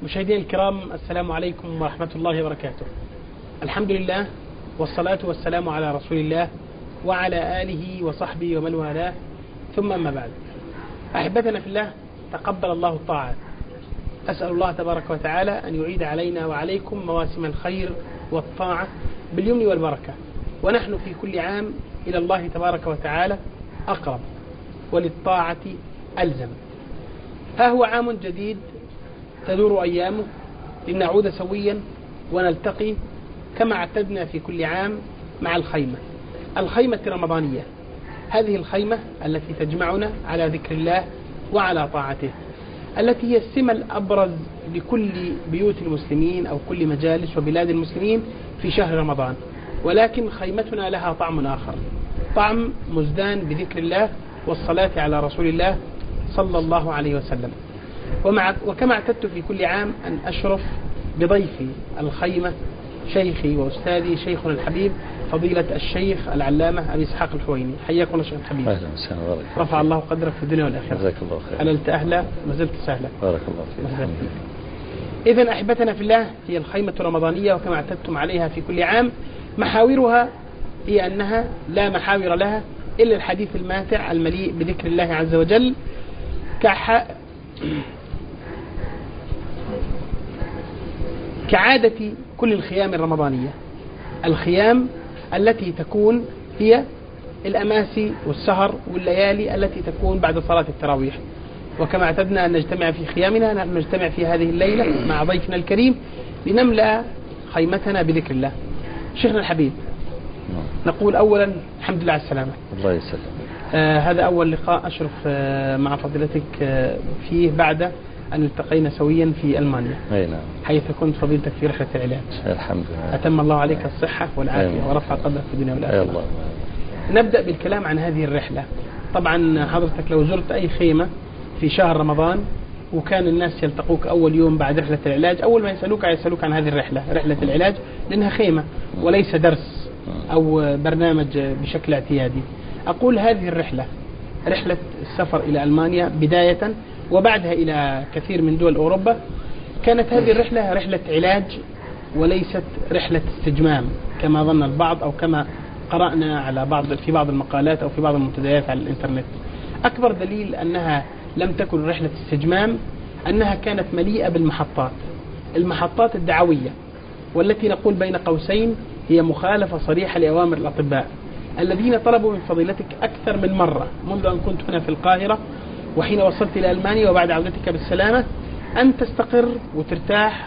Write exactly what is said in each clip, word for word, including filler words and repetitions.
مشاهدينا الكرام، السلام عليكم ورحمة الله وبركاته. الحمد لله والصلاة والسلام على رسول الله وعلى آله وصحبه ومن والاه، ثم أما بعد. أحبتنا في الله، تقبل الله الطاعات. أسأل الله تبارك وتعالى أن يعيد علينا وعليكم مواسم الخير والطاعة باليمن والبركة، ونحن في كل عام إلى الله تبارك وتعالى أقرب، وللطاعة ألزم. ها هو عام جديد تدور أيامه لنعود سويا ونلتقي كما اعتدنا في كل عام مع الخيمة الخيمة الرمضانية، هذه الخيمة التي تجمعنا على ذكر الله وعلى طاعته، التي هي السمة الأبرز لكل بيوت المسلمين أو كل مجالس وبلاد المسلمين في شهر رمضان. ولكن خيمتنا لها طعم آخر، طعم مزدان بذكر الله والصلاة على رسول الله صلى الله عليه وسلم. ومع وكما اعتدت في كل عام أن أشرف بضيفي الخيمة شيخي وأستاذي شيخنا الحبيب فضيلة الشيخ العلامة أبي إسحاق الحويني. حياكم الله شيخ الحبيب. أهلا وسهلا. بارك رفع الله قدرك في الدنيا والآخرة. جزاك الله خير. حللت أهلا ما زلت سهلا. بارك الله فيك. إذن أحبتنا في الله، هي الخيمة الرمضانية وكما اعتدتم عليها في كل عام. محاورها هي أنها لا محاور لها إلا الحديث الماتع المليء بذكر الله عز وجل كح... كعادة كل الخيام الرمضانية، الخيام التي تكون هي الأماسي والسهر والليالي التي تكون بعد صلاة التراويح. وكما اعتدنا أن نجتمع في خيامنا، نحن نجتمع في هذه الليلة مع ضيفنا الكريم لنملأ خيمتنا بذكر الله. شيخنا الحبيب، نقول أولا الحمد لله على السلامة. الله يسلمك. آه هذا أول لقاء أشرف آه مع فضيلتك آه فيه بعد أن التقينا سويا في ألمانيا. أي نعم. حيث كنت فضيلتك في رحلة العلاج. الحمد لله. أتم الله عليك الصحة والعافية ورفع قدرك في الدنيا والآخرة. الله. نبدأ بالكلام عن هذه الرحلة. طبعا حضرتك لو زرت أي خيمة في شهر رمضان وكان الناس يلتقوك أول يوم بعد رحلة العلاج، أول ما يسألوك يسألوك عن هذه الرحلة، رحلة العلاج، لأنها خيمة وليس درس أو برنامج بشكل اعتيادي. أقول هذه الرحلة رحلة السفر إلى ألمانيا بداية وبعدها إلى كثير من دول أوروبا، كانت هذه الرحلة رحلة علاج وليست رحلة استجمام كما ظن البعض أو كما قرأنا على بعض في بعض المقالات أو في بعض المنتديات على الإنترنت. أكبر دليل أنها لم تكن رحلة استجمام أنها كانت مليئة بالمحطات، المحطات الدعوية، والتي نقول بين قوسين هي مخالفة صريحة لأوامر الأطباء الذين طلبوا من فضيلتك أكثر من مرة منذ أن كنت هنا في القاهرة وحين وصلت إلى ألمانيا وبعد عودتك بالسلامة أن تستقر وترتاح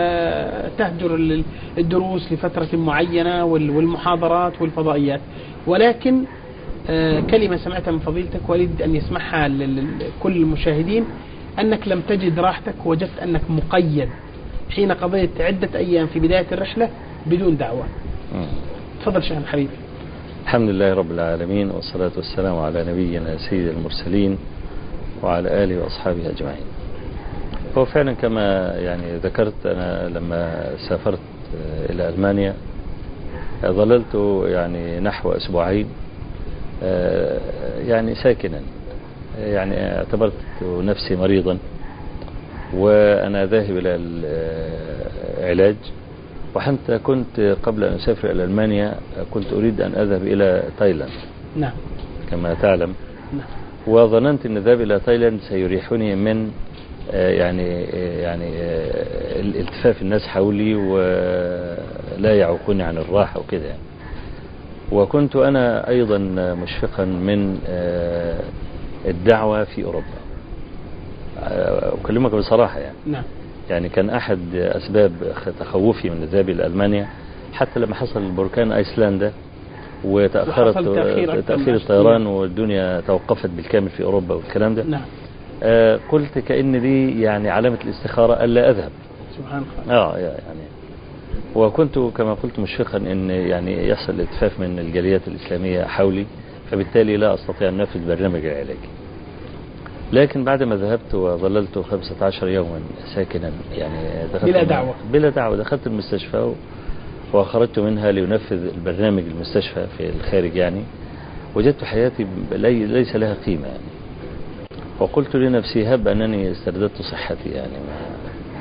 وتهجر الدروس لفترة معينة والمحاضرات والفضائيات. ولكن كلمة سمعتها من فضيلتك وأريد أن يسمعها لكل المشاهدين، أنك لم تجد راحتك، وجدت أنك مقيد حين قضيت عدة أيام في بداية الرحلة بدون دعوة. تفضل شيخ الحبيب. الحمد لله رب العالمين، والصلاة والسلام على نبينا سيد المرسلين وعلى آله وأصحابه أجمعين. هو فعلا كما يعني ذكرت، أنا لما سافرت إلى ألمانيا ظللت يعني نحو أسبوعين يعني ساكنا، يعني اعتبرت نفسي مريضا وأنا ذاهب إلى العلاج. وحتى كنت قبل أن أسافر إلى ألمانيا كنت أريد أن أذهب إلى تايلاند. نعم. كما تعلم. نعم. وظننت أن الذهاب إلى تايلاند سيريحني من يعني يعني الالتفاف الناس حولي ولا يعوقوني عن الراحة وكذا يعني. وكنت أنا أيضا مشفقا من الدعوة في أوروبا، أكلمك بصراحة يعني. نعم. يعني كان أحد أسباب تخوفي من الذهاب إلى ألمانيا حتى لما حصل البركان أيسلندا وتأخرت تأخير, تأخير الطيران والدنيا توقفت بالكامل في أوروبا والكلام ده. نعم. آه قلت كأن دي يعني علامة الاستخارة ألا أذهب. سبحان الله. آه يعني وكنت كما قلت مشفقا أن يعني يحصل الالتفاف من الجاليات الإسلامية حولي، فبالتالي لا أستطيع أن أنفذ برنامج العلاجي. لكن بعد ما ذهبت وظللت خمسة عشر يوما ساكنا يعني دخلت بلا دعوة بلا دعوة دخلت المستشفى وخرجت منها لينفذ البرنامج المستشفى في الخارج، يعني وجدت حياتي ليس لها قيمة يعني. وقلت لنفسي هب أنني استرددت صحتي يعني.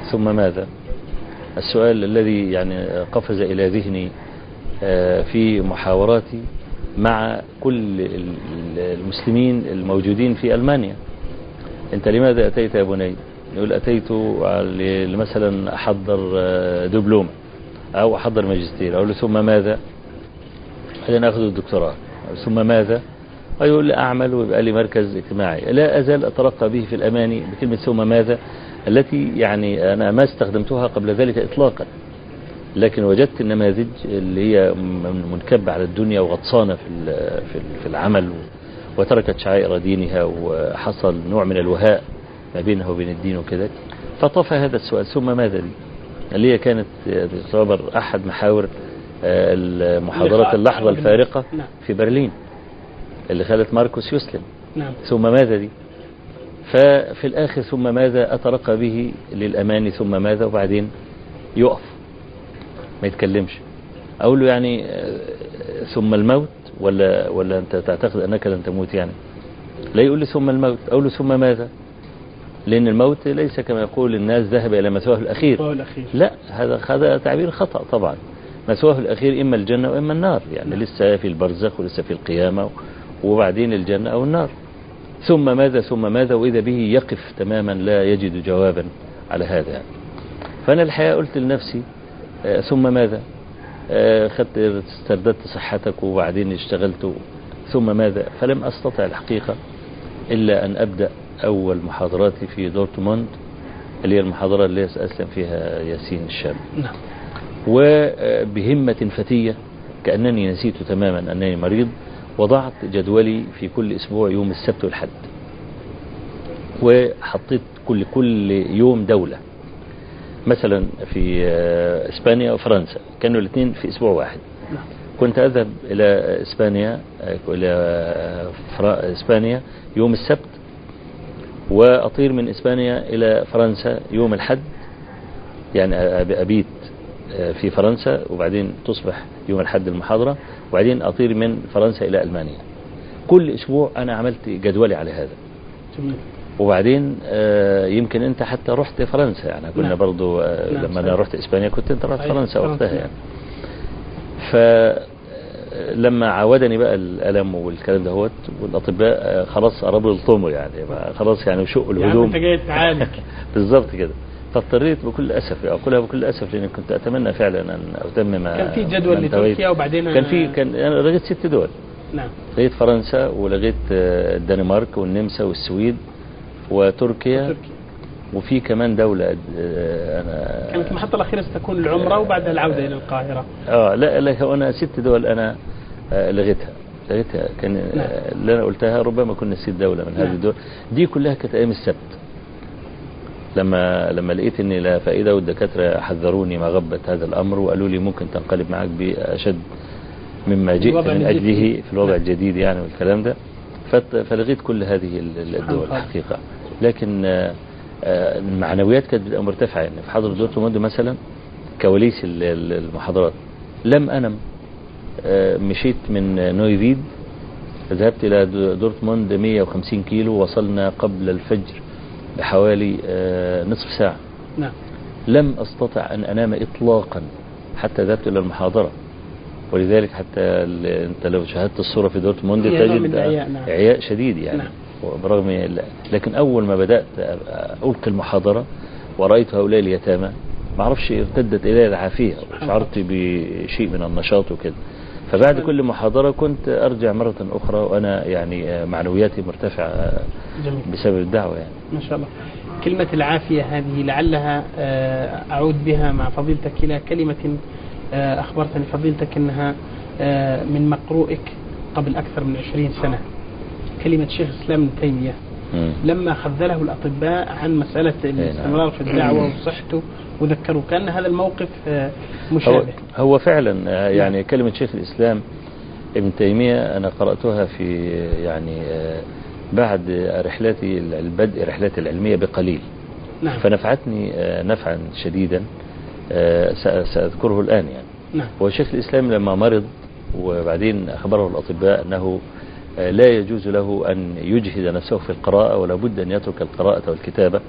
ثم ماذا؟ السؤال الذي يعني قفز إلى ذهني في محاوراتي مع كل المسلمين الموجودين في ألمانيا. أنت لماذا أتيت يا بني؟ يقول أتيت مثلا أحضر دبلوم أو أحضر ماجستير. أقول له ثم ماذا؟ بعدين أخذ الدكتوراه. ثم ماذا؟ يقول لي أعمل ويبقى لي مركز اجتماعي. لا أزال أترقى به في الأماني بكلمة ثم ماذا، التي يعني أنا ما استخدمتها قبل ذلك إطلاقا، لكن وجدت النماذج اللي هي منكبة على الدنيا وغطسانة في في العمل وتركت شعائر دينها وحصل نوع من الوهاء ما بينها وبين الدين وكذا. فطفى هذا السؤال ثم ماذا دي، اللي هي كانت تعتبر أحد محاور المحاضرات اللحظة الفارقة في برلين اللي خلت ماركوس يسلم. نعم. ثم ماذا دي. ففي الآخر ثم ماذا أترقى به للأمان ثم ماذا، وبعدين يقف ما يتكلمش. أقول له يعني ثم الموت ولا ولا أنت تعتقد أنك لن تموت يعني؟ لا يقول لي ثم الموت. أقول له ثم ماذا؟ لأن الموت ليس كما يقول الناس ذهب إلى مثواه الأخير. لا، هذا هذا تعبير خطأ طبعا. مثواه الأخير إما الجنة وإما النار، يعني نعم. لسه في البرزخ ولسه في القيامة وبعدين الجنة أو النار. ثم ماذا ثم ماذا، وإذا به يقف تماما لا يجد جوابا على هذا يعني. فأنا الحقيقة قلت لنفسي آه ثم ماذا، آه خدت استرددت صحتك وبعدين اشتغلت ثم ماذا. فلم أستطع الحقيقة إلا أن أبدأ أول محاضراتي في دورتموند اللي هي المحاضرة اللي أسلم فيها ياسين الشام. نعم. وبهمة فتية كأنني نسيت تماما أنني مريض، وضعت جدولي في كل أسبوع يوم السبت والحد، وحطيت كل كل يوم دولة. مثلا في إسبانيا وفرنسا كانوا الاثنين في أسبوع واحد. كنت أذهب إلى إسبانيا إلى إسبانيا يوم السبت، وأطير من إسبانيا إلى فرنسا يوم الحد، يعني أبيت في فرنسا وبعدين تصبح يوم الحد المحاضرة، وبعدين أطير من فرنسا إلى ألمانيا. كل أسبوع أنا عملت جدولي على هذا. وبعدين يمكن أنت حتى رحت فرنسا، يعني كنا برضو لما أنا رحت إسبانيا كنت أنت رحت فرنسا وقتها يعني. فلما عودني بقى الألم والكلام دهوت، والأطباء خلاص قربوا يلطموا يعني خلاص يعني وشقوا الهدوم. يعني أنت جاي تعالج. بالضبط كده. فاضطريت بكل أسف أقولها بكل أسف، لأن كنت أتمنى فعلا أن أتمم. كان في جدول لتركيا وبعدين كان في كان أنا لغيت ست دول. نعم. لغيت فرنسا ولغيت الدنمارك والنمسا والسويد وتركيا. وتركيا. وفي كمان دولة أنا كانت المحطة الأخيرة ستكون العمرة وبعدها العودة إلى القاهرة. آه لا لا أنا ست دول أنا لغيتها لغيتها كان نعم. اللي أنا قلتها ربما كنا ست دولة من نعم. هذه الدول دي كلها كانت أيام السبت. لما لما لقيت إني لا فائدة والدكاترة حذروني مغبة هذا الأمر وقالوا لي ممكن تنقلب معك بأشد مما جئت من أجله في الوضع الجديد يعني والكلام ده. فلغيت كل هذه الدول الحقيقة. لكن المعنويات كانت مرتفعة يعني. في حضر دورتموند مثلا كواليس المحاضرات لم أنم. مشيت من نويفيد ذهبت إلى دورتموند مئة وخمسين كيلو، وصلنا قبل الفجر بحوالي نصف ساعة. نعم. لم أستطع أن أنام إطلاقا حتى ذهبت إلى المحاضرة. ولذلك حتى أنت لو شاهدت الصورة في دورتموند تجد إعياء شديد يعني. نعم. برغم لكن أول ما بدأت ألقي المحاضرة ورأيت هؤلاء اليتامى ما أعرفش ارتدت إلي العافية وشعرت بشيء من النشاط وكده. فبعد كل محاضرة كنت أرجع مرة أخرى وأنا يعني معنوياتي مرتفعة بسبب الدعوة يعني. ما شاء الله. كلمة العافية هذه لعلها أعود بها مع فضيلتك إلى كلمة أخبرتني فضيلتك أنها من مقروئك قبل أكثر من عشرين سنة، كلمة شيخ الإسلام ابن تيمية لما خذله الأطباء عن مسألة الاستمرار في الدعوة وصحته وذكروا كأن هذا الموقف مشابه. هو, هو فعلا يعني كلمة شيخ الإسلام ابن تيمية أنا قرأتها في يعني بعد رحلتي البدء رحلتي العلمية بقليل. نعم. فنفعتني نفعا شديدا سأذكره الآن يعني. نعم. وشيخ الإسلام لما مرض وبعدين أخبره الأطباء أنه لا يجوز له أن يجهد نفسه في القراءة ولا بد أن يترك القراءة والكتابة،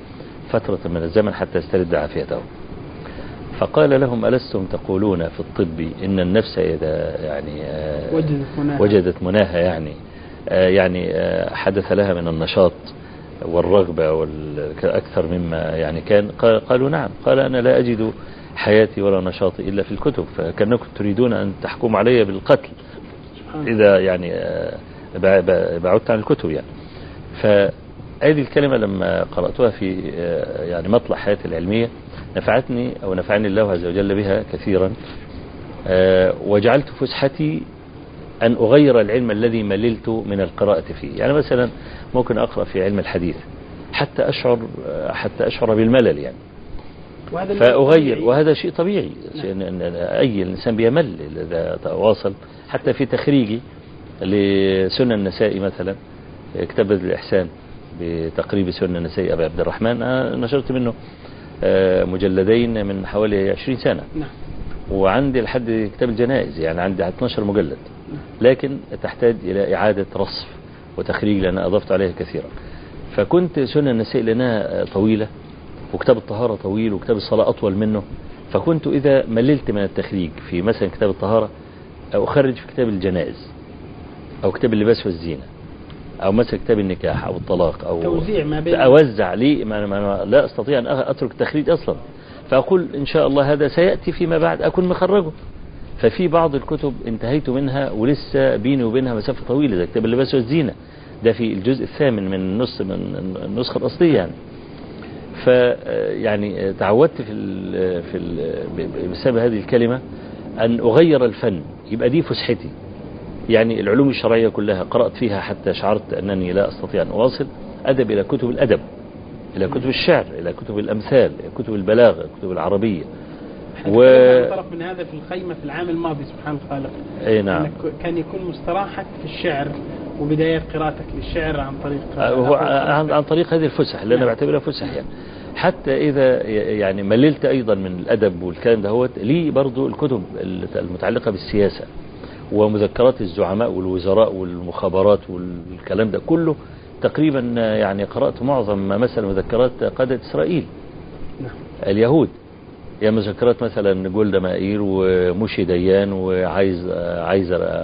فترة من الزمن حتى يسترد عافيته. فقال لهم ألستم تقولون في الطب إن النفس إذا يعني وجدت مناها, وجدت مناها يعني يعني حدث لها من النشاط والرغبة أكثر مما يعني كان. قالوا نعم. قال أنا لا أجد حياتي ولا نشاطي إلا في الكتب، فكأنكم تريدون أن تحكموا علي بالقتل إذا يعني بعدت عن الكتب يعني. فهذه الكلمة لما قرأتها في يعني مطلع حياتي العلمية نفعتني أو نفعني الله عز وجل بها كثيرا، وجعلت فسحتي أن أغير العلم الذي مللت من القراءة فيه. يعني مثلا ممكن أقرأ في علم الحديث حتى أشعر حتى أشعر بالملل يعني، فأغير، وهذا شيء طبيعي. نعم. أي الإنسان بيمل إذا تواصل. حتى في تخريجي لسنن النسائي مثلا، كتاب الإحسان بتقريب سنن النسائي أبي عبد الرحمن، نشرت منه مجلدين من حوالي عشرين سنة. نعم. وعندي لحد كتاب الجنائز يعني عندي اثني عشر مجلد، لكن تحتاج إلى إعادة رصف وتخريج لأن أضفت عليها كثيرا. فكنت سنن النسائي لأنها طويلة، وكتاب الطهارة طويل، وكتاب الصلاة أطول منه، فكنت إذا مللت من التخريج في مثلا كتاب الطهارة أخرج في كتاب الجنائز أو كتاب اللباس والزينة أو مثلا كتاب النكاح أو الطلاق أو توزيع ما بين أوزع لي ما ما لا أستطيع أن أترك التخريج أصلا. فأقول إن شاء الله هذا سيأتي فيما بعد أكون مخرجه. ففي بعض الكتب انتهيت منها ولسه بيني وبينها مسافة طويلة، زي كتاب اللباس والزينة، ده في الجزء الثامن من النص من النسخة الأصلية يعني. فيعني تعودت في ال في ال بسبب هذه الكلمة أن أغير الفن، يبقى دي فسحتي. يعني العلوم الشرعية كلها قرأت فيها حتى شعرت أنني لا أستطيع أن أواصل. أدب إلى كتب الأدب، إلى كتب الشعر، إلى كتب الأمثال، إلى كتب البلاغة، كتب العربية. و... طرف من هذا في الخيمة في العام الماضي سبحان الخالق. أي نعم. كان يكون مستراحك في الشعر وبداية قراءتك للشعر عن طريق هو عن, عن طريق هذه الفسح اللي نعم. أنا بعتبرها فسح يعني. حتى إذا يعني مللت أيضا من الأدب والكلام دهوت، لي برضو الكتب المتعلقة بالسياسة ومذكرات الزعماء والوزراء والمخابرات والكلام ده كله تقريبا يعني قرأت معظم مثلا مذكرات قادة إسرائيل نعم. اليهود، يا مذكرات مثلا جولدا مائير وموشي ديان وعايز عايزر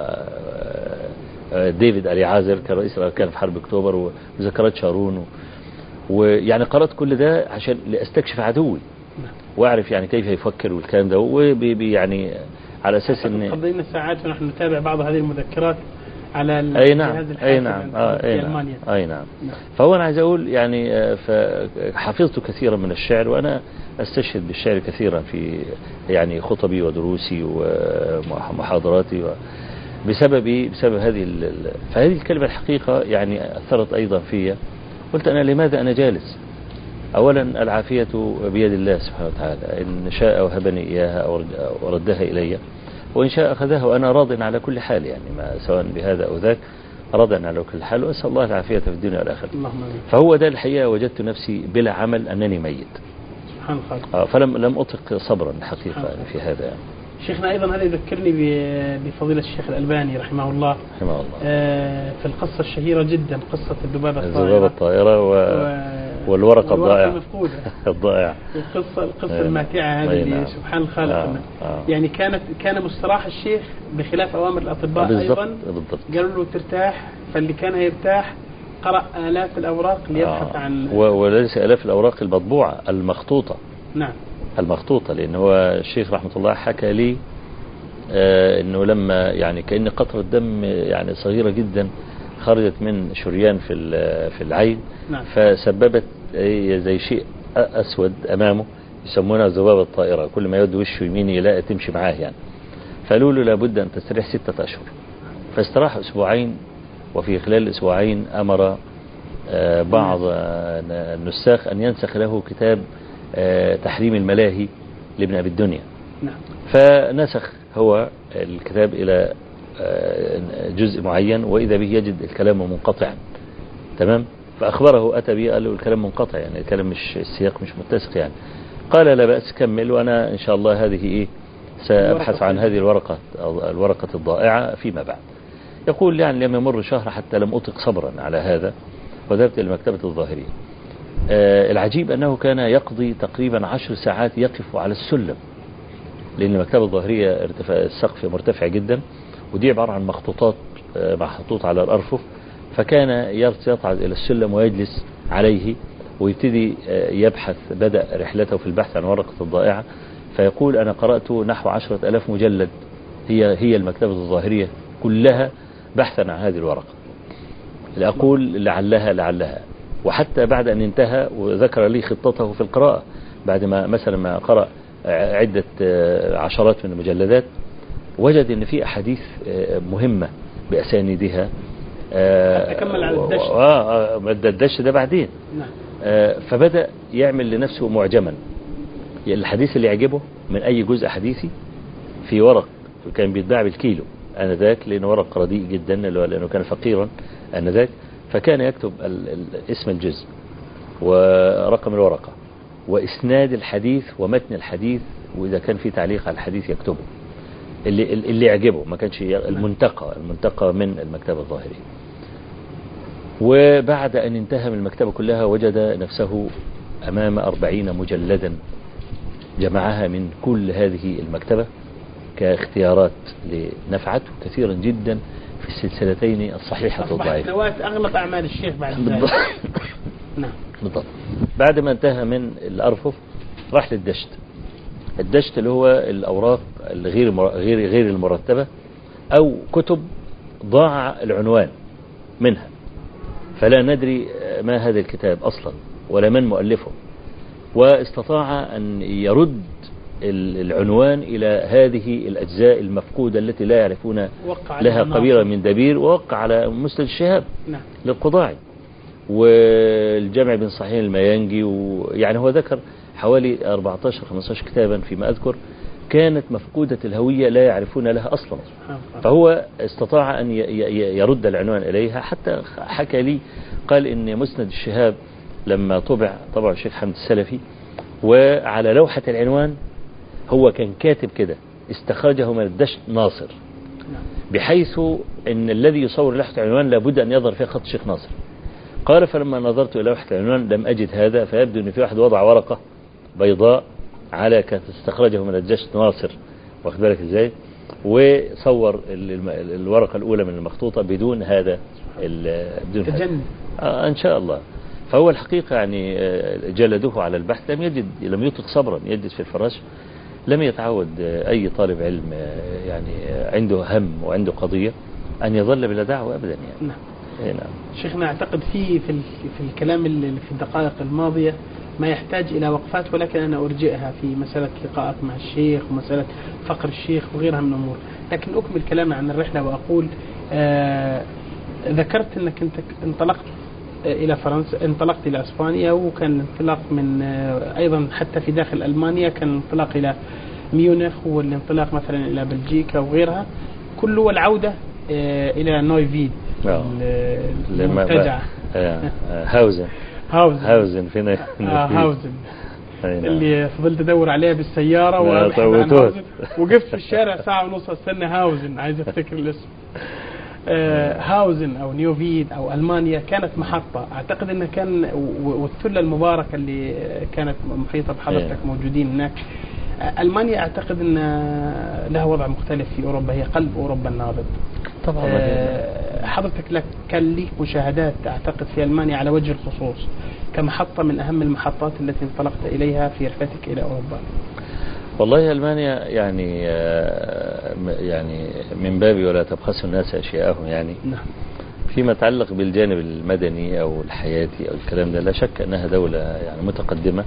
ديفيد ألي عازر كرئيس الأركان في حرب أكتوبر، ومذكرات شارون، ويعني قرأت كل ده عشان لأستكشف عدوي وأعرف يعني كيف يفكر والكلام ده، ويعني على أساس إن قضينا ساعات ونحن نتابع بعض هذه المذكرات على أي نعم أي نعم آه أي نعم أي نعم. فهو أنا عايز أقول يعني فحفظت كثيرا من الشعر، وأنا أستشهد بالشعر كثيرا في يعني خطبي ودروسي ومحاضراتي بسبب بسبب هذه فهذه الكلمة الحقيقة يعني أثرت أيضا فيها. قلت أنا لماذا أنا جالس؟ أولا العافية بيد الله سبحانه وتعالى، إن شاء وهبني إياها أو ردها إلي، وإن شاء أخذها وأنا راض على كل حال يعني، ما سواء بهذا أو ذاك راض على كل حال، وأسأل الله العافية في الدنيا والآخرة. فهو ده الحقيقة وجدت نفسي بلا عمل أنني ميت سبحان الله. فلم لم أطق صبرا الحقيقة يعني في هذا يعني. شيخنا أيضا هذا يذكرني بفضيلة الشيخ الألباني رحمه الله رحمه الله في القصة الشهيرة جدا، قصة الذبابة الطائرة الذبابة الطائرة و... والورقة الضائعة الضائعة القصة القصة الماتعة هذه نعم. سبحان الخالق. آه. آه. يعني كانت كان مستراح الشيخ بخلاف أوامر الأطباء بالضبط. أيضا بالضبط. قالوا له ترتاح، فاللي كان يرتاح قرأ آلاف الأوراق ليبحث آه. عن و... وليس آلاف الأوراق المطبوعة المخطوطة. نعم المخطوطة، لأن هو الشيخ رحمة الله حكى لي آه أنه لما يعني كأن قطرة دم يعني صغيرة جدا خرجت من شريان في في العين نعم. فسببت زي شيء أسود أمامه يسمونها ذبابة الطائرة، كل ما يود وشه يمين يلاقي تمشي معاه يعني. فقالوا له لابد أن تستريح ستة أشهر، فاستراح أسبوعين، وفي خلال الأسبوعين أمر آه بعض آه النساخ أن ينسخ له كتاب آه تحريم الملاهي لابن أبي الدنيا نعم. فنسخ هو الكتاب إلى جزء معين، وإذا به يجد الكلام منقطعا تمام، فأخبره أتى به قال له الكلام منقطع يعني الكلام مش السياق مش متسق يعني. قال لا بأس كمل، وأنا إن شاء الله هذه إيه سأبحث عن هذه الورقة الورقة الضائعة فيما بعد. يقول يعني لم يمر شهر حتى لم أطق صبرا على هذا، وذهبت إلى مكتبة الظاهرية آه العجيب أنه كان يقضي تقريبا عشر ساعات يقف على السلم، لأن المكتبة الظاهرية ارتفاع السقف مرتفع جدا، ودي عبارة عن مخطوطات آه محطوط على الأرفف، فكان يصعد إلى السلم ويجلس عليه ويبتدي آه يبحث. بدأ رحلته في البحث عن ورقة الضائعة، فيقول أنا قرأت نحو عشرة ألاف مجلد، هي هي المكتبة الظاهرية كلها بحثا عن هذه الورقة. لأقول لعلها لعلها وحتى بعد أن انتهى وذكر لي خطته في القراءة، بعد ما مثلا ما قرأ عدة عشرات من المجلدات، وجد أن في أحاديث مهمة بأسانيدها. تكمل على الدش آه الدش ده بعدين. نعم. فبدأ يعمل لنفسه معجما، الحديث اللي يعجبه من أي جزء حديثي في ورق كان بيتباع بالكيلو آنذاك، لأنه ورق رديء جدا لأنه كان فقيرا آنذاك، فكان يكتب اسم الجزء ورقم الورقة وإسناد الحديث ومتن الحديث، وإذا كان في تعليق على الحديث يكتبه اللي اللي يعجبه، ما كانش المنتقى المنتقى من المكتبة الظاهرية. وبعد أن انتهى من المكتبة كلها وجد نفسه أمام أربعين مجلدا جمعها من كل هذه المكتبة كاختيارات لنفعته كثيرا جدا في السلسلتين الصحيحة والضعيفة. نواة أغلب أعمال الشيخ بعد ذلك. نعم بالضبط. بعد ما انتهى من الأرفف راح للدشت. الدشت اللي هو الأوراق الغير غير غير المرتبة أو كتب ضاع العنوان منها، فلا ندري ما هذا الكتاب أصلا ولا من مؤلفه، واستطاع أن يرد العنوان إلى هذه الأجزاء المفقودة التي لا يعرفون لها قبيلة من دبير، ووقع على مسند الشهاب نعم. للقضاعي والجمع بين صحيح الميانجي، ويعني هو ذكر حوالي أربعة عشر خمسة عشر كتابا فيما أذكر كانت مفقودة الهوية لا يعرفون لها أصلا، فهو استطاع أن يرد العنوان إليها. حتى حكى لي قال إن مسند الشهاب لما طبع طبع الشيخ حمد السلفي، وعلى لوحة العنوان هو كان كاتب كده استخرجه من الدشت ناصر، بحيث أن الذي يصور لوحة العنوان لابد أن يظهر فيها خط الشيخ ناصر. قال فلما نظرت إلى لوحة العنوان لم أجد هذا، فيبدو أن في واحد وضع ورقة بيضاء على كانت استخرجه من الدشت ناصر، واخد بالك إزاي، وصور الورقة الأولى من المخطوطة بدون هذا بدون هذا. آه إن شاء الله. فهو الحقيقة يعني جلدوه على البحث، لم يجد لم يطلق صبرا يجد في الفراش. لم يتعود أي طالب علم يعني عنده هم وعنده قضية أن يظل بلا دعوة أبدا يعني. نعم. إيه نعم. شيخنا أعتقد في في في الكلام اللي في الدقائق الماضية ما يحتاج إلى وقفات، ولكن أنا أرجئها في مسألة لقائك مع الشيخ ومسألة فقر الشيخ وغيرها من الأمور. لكن أكمل كلامي عن الرحلة وأقول آه ذكرت أنك أنت انطلقت إلى فرنسا، انطلقت إلى إسبانيا، وكان الانطلاق من أيضا حتى في داخل ألمانيا كان الانطلاق إلى ميونخ، والانطلاق مثلا إلى بلجيكا وغيرها كله، والعودة إلى نويفيد المنتجع هاوزن هاوزن هاوزن فينا هاوزن اللي فضلت أدور عليها بالسيارة وأبحث عن هاوزن، وقفت في الشارع ساعة ونص استنى هاوزن، عايز أفتكر الاسم. هاوزن أو نيوفيد أو ألمانيا كانت محطة، أعتقد أنه كان والثلة المباركة اللي كانت محيطة بحضرتك موجودين هناك. ألمانيا أعتقد أن لها وضع مختلف في أوروبا، هي قلب أوروبا النابض طبعا. حضرتك لك كان ليك مشاهدات أعتقد في ألمانيا على وجه الخصوص كمحطة من أهم المحطات التي انطلقت إليها في رحلتك إلى أوروبا. والله ألمانيا يعني يعني من باب ولا تبخسوا الناس أشياءهم يعني. نعم. فيما يتعلق بالجانب المدني أو الحياتي أو الكلام ده لا شك أنها دولة يعني متقدمة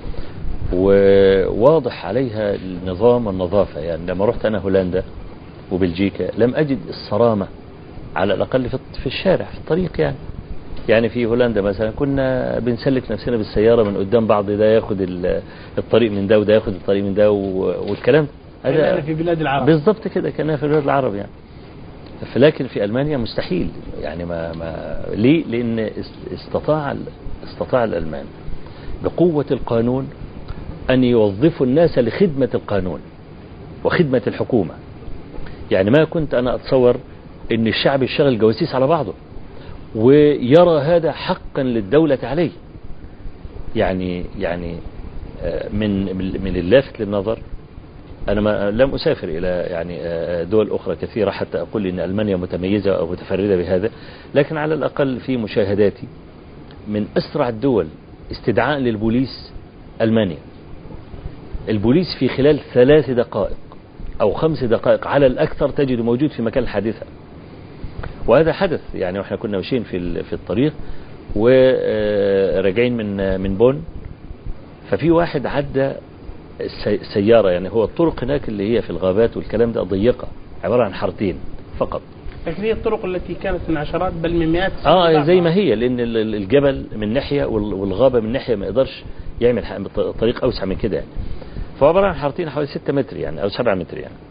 وواضح عليها النظام والنظافة. يعني لما رحت أنا هولندا وبلجيكا لم أجد الصرامة على الأقل في الشارع في الطريق. يعني يعني في هولندا مثلا كنا بنسلك نفسنا بالسيارة من قدام بعض، ده ياخد الطريق من ده وده ياخد الطريق من ده والكلام هذا في بلاد العرب بالضبط كده، كنا في بلاد العرب يعني. لكن في ألمانيا مستحيل يعني ما ما ليه؟ لأن استطاع استطاع الألمان بقوة القانون أن يوظفوا الناس لخدمة القانون وخدمة الحكومة. يعني ما كنت أنا أتصور أن الشعب يشتغل جواسيس على بعضه ويرى هذا حقا للدولة عليه. يعني يعني من من اللافت للنظر، أنا ما لم أسافر إلى يعني دول أخرى كثيرة حتى أقول إن ألمانيا متميزة أو متفردة بهذا، لكن على الأقل في مشاهداتي من أسرع الدول استدعاء للبوليس ألمانيا. البوليس في خلال ثلاث دقائق أو خمس دقائق على الأكثر تجد موجود في مكان الحادثة. وهذا حدث يعني، وإحنا كنا ماشيين في في الطريق وراجعين من من بون، ففي واحد عدى سيارة، يعني هو الطرق هناك اللي هي في الغابات والكلام ده ضيقة، عبارة عن حارتين فقط، لكن هي الطرق التي كانت من عشرات بل من مئات اه زي ما هي، لأن الجبل من ناحية والغابة من ناحية ما يقدرش يعمل طريق أوسع من كده يعني. فعبارة عن حارتين حوالي ستة متر يعني أو سبعة متر يعني.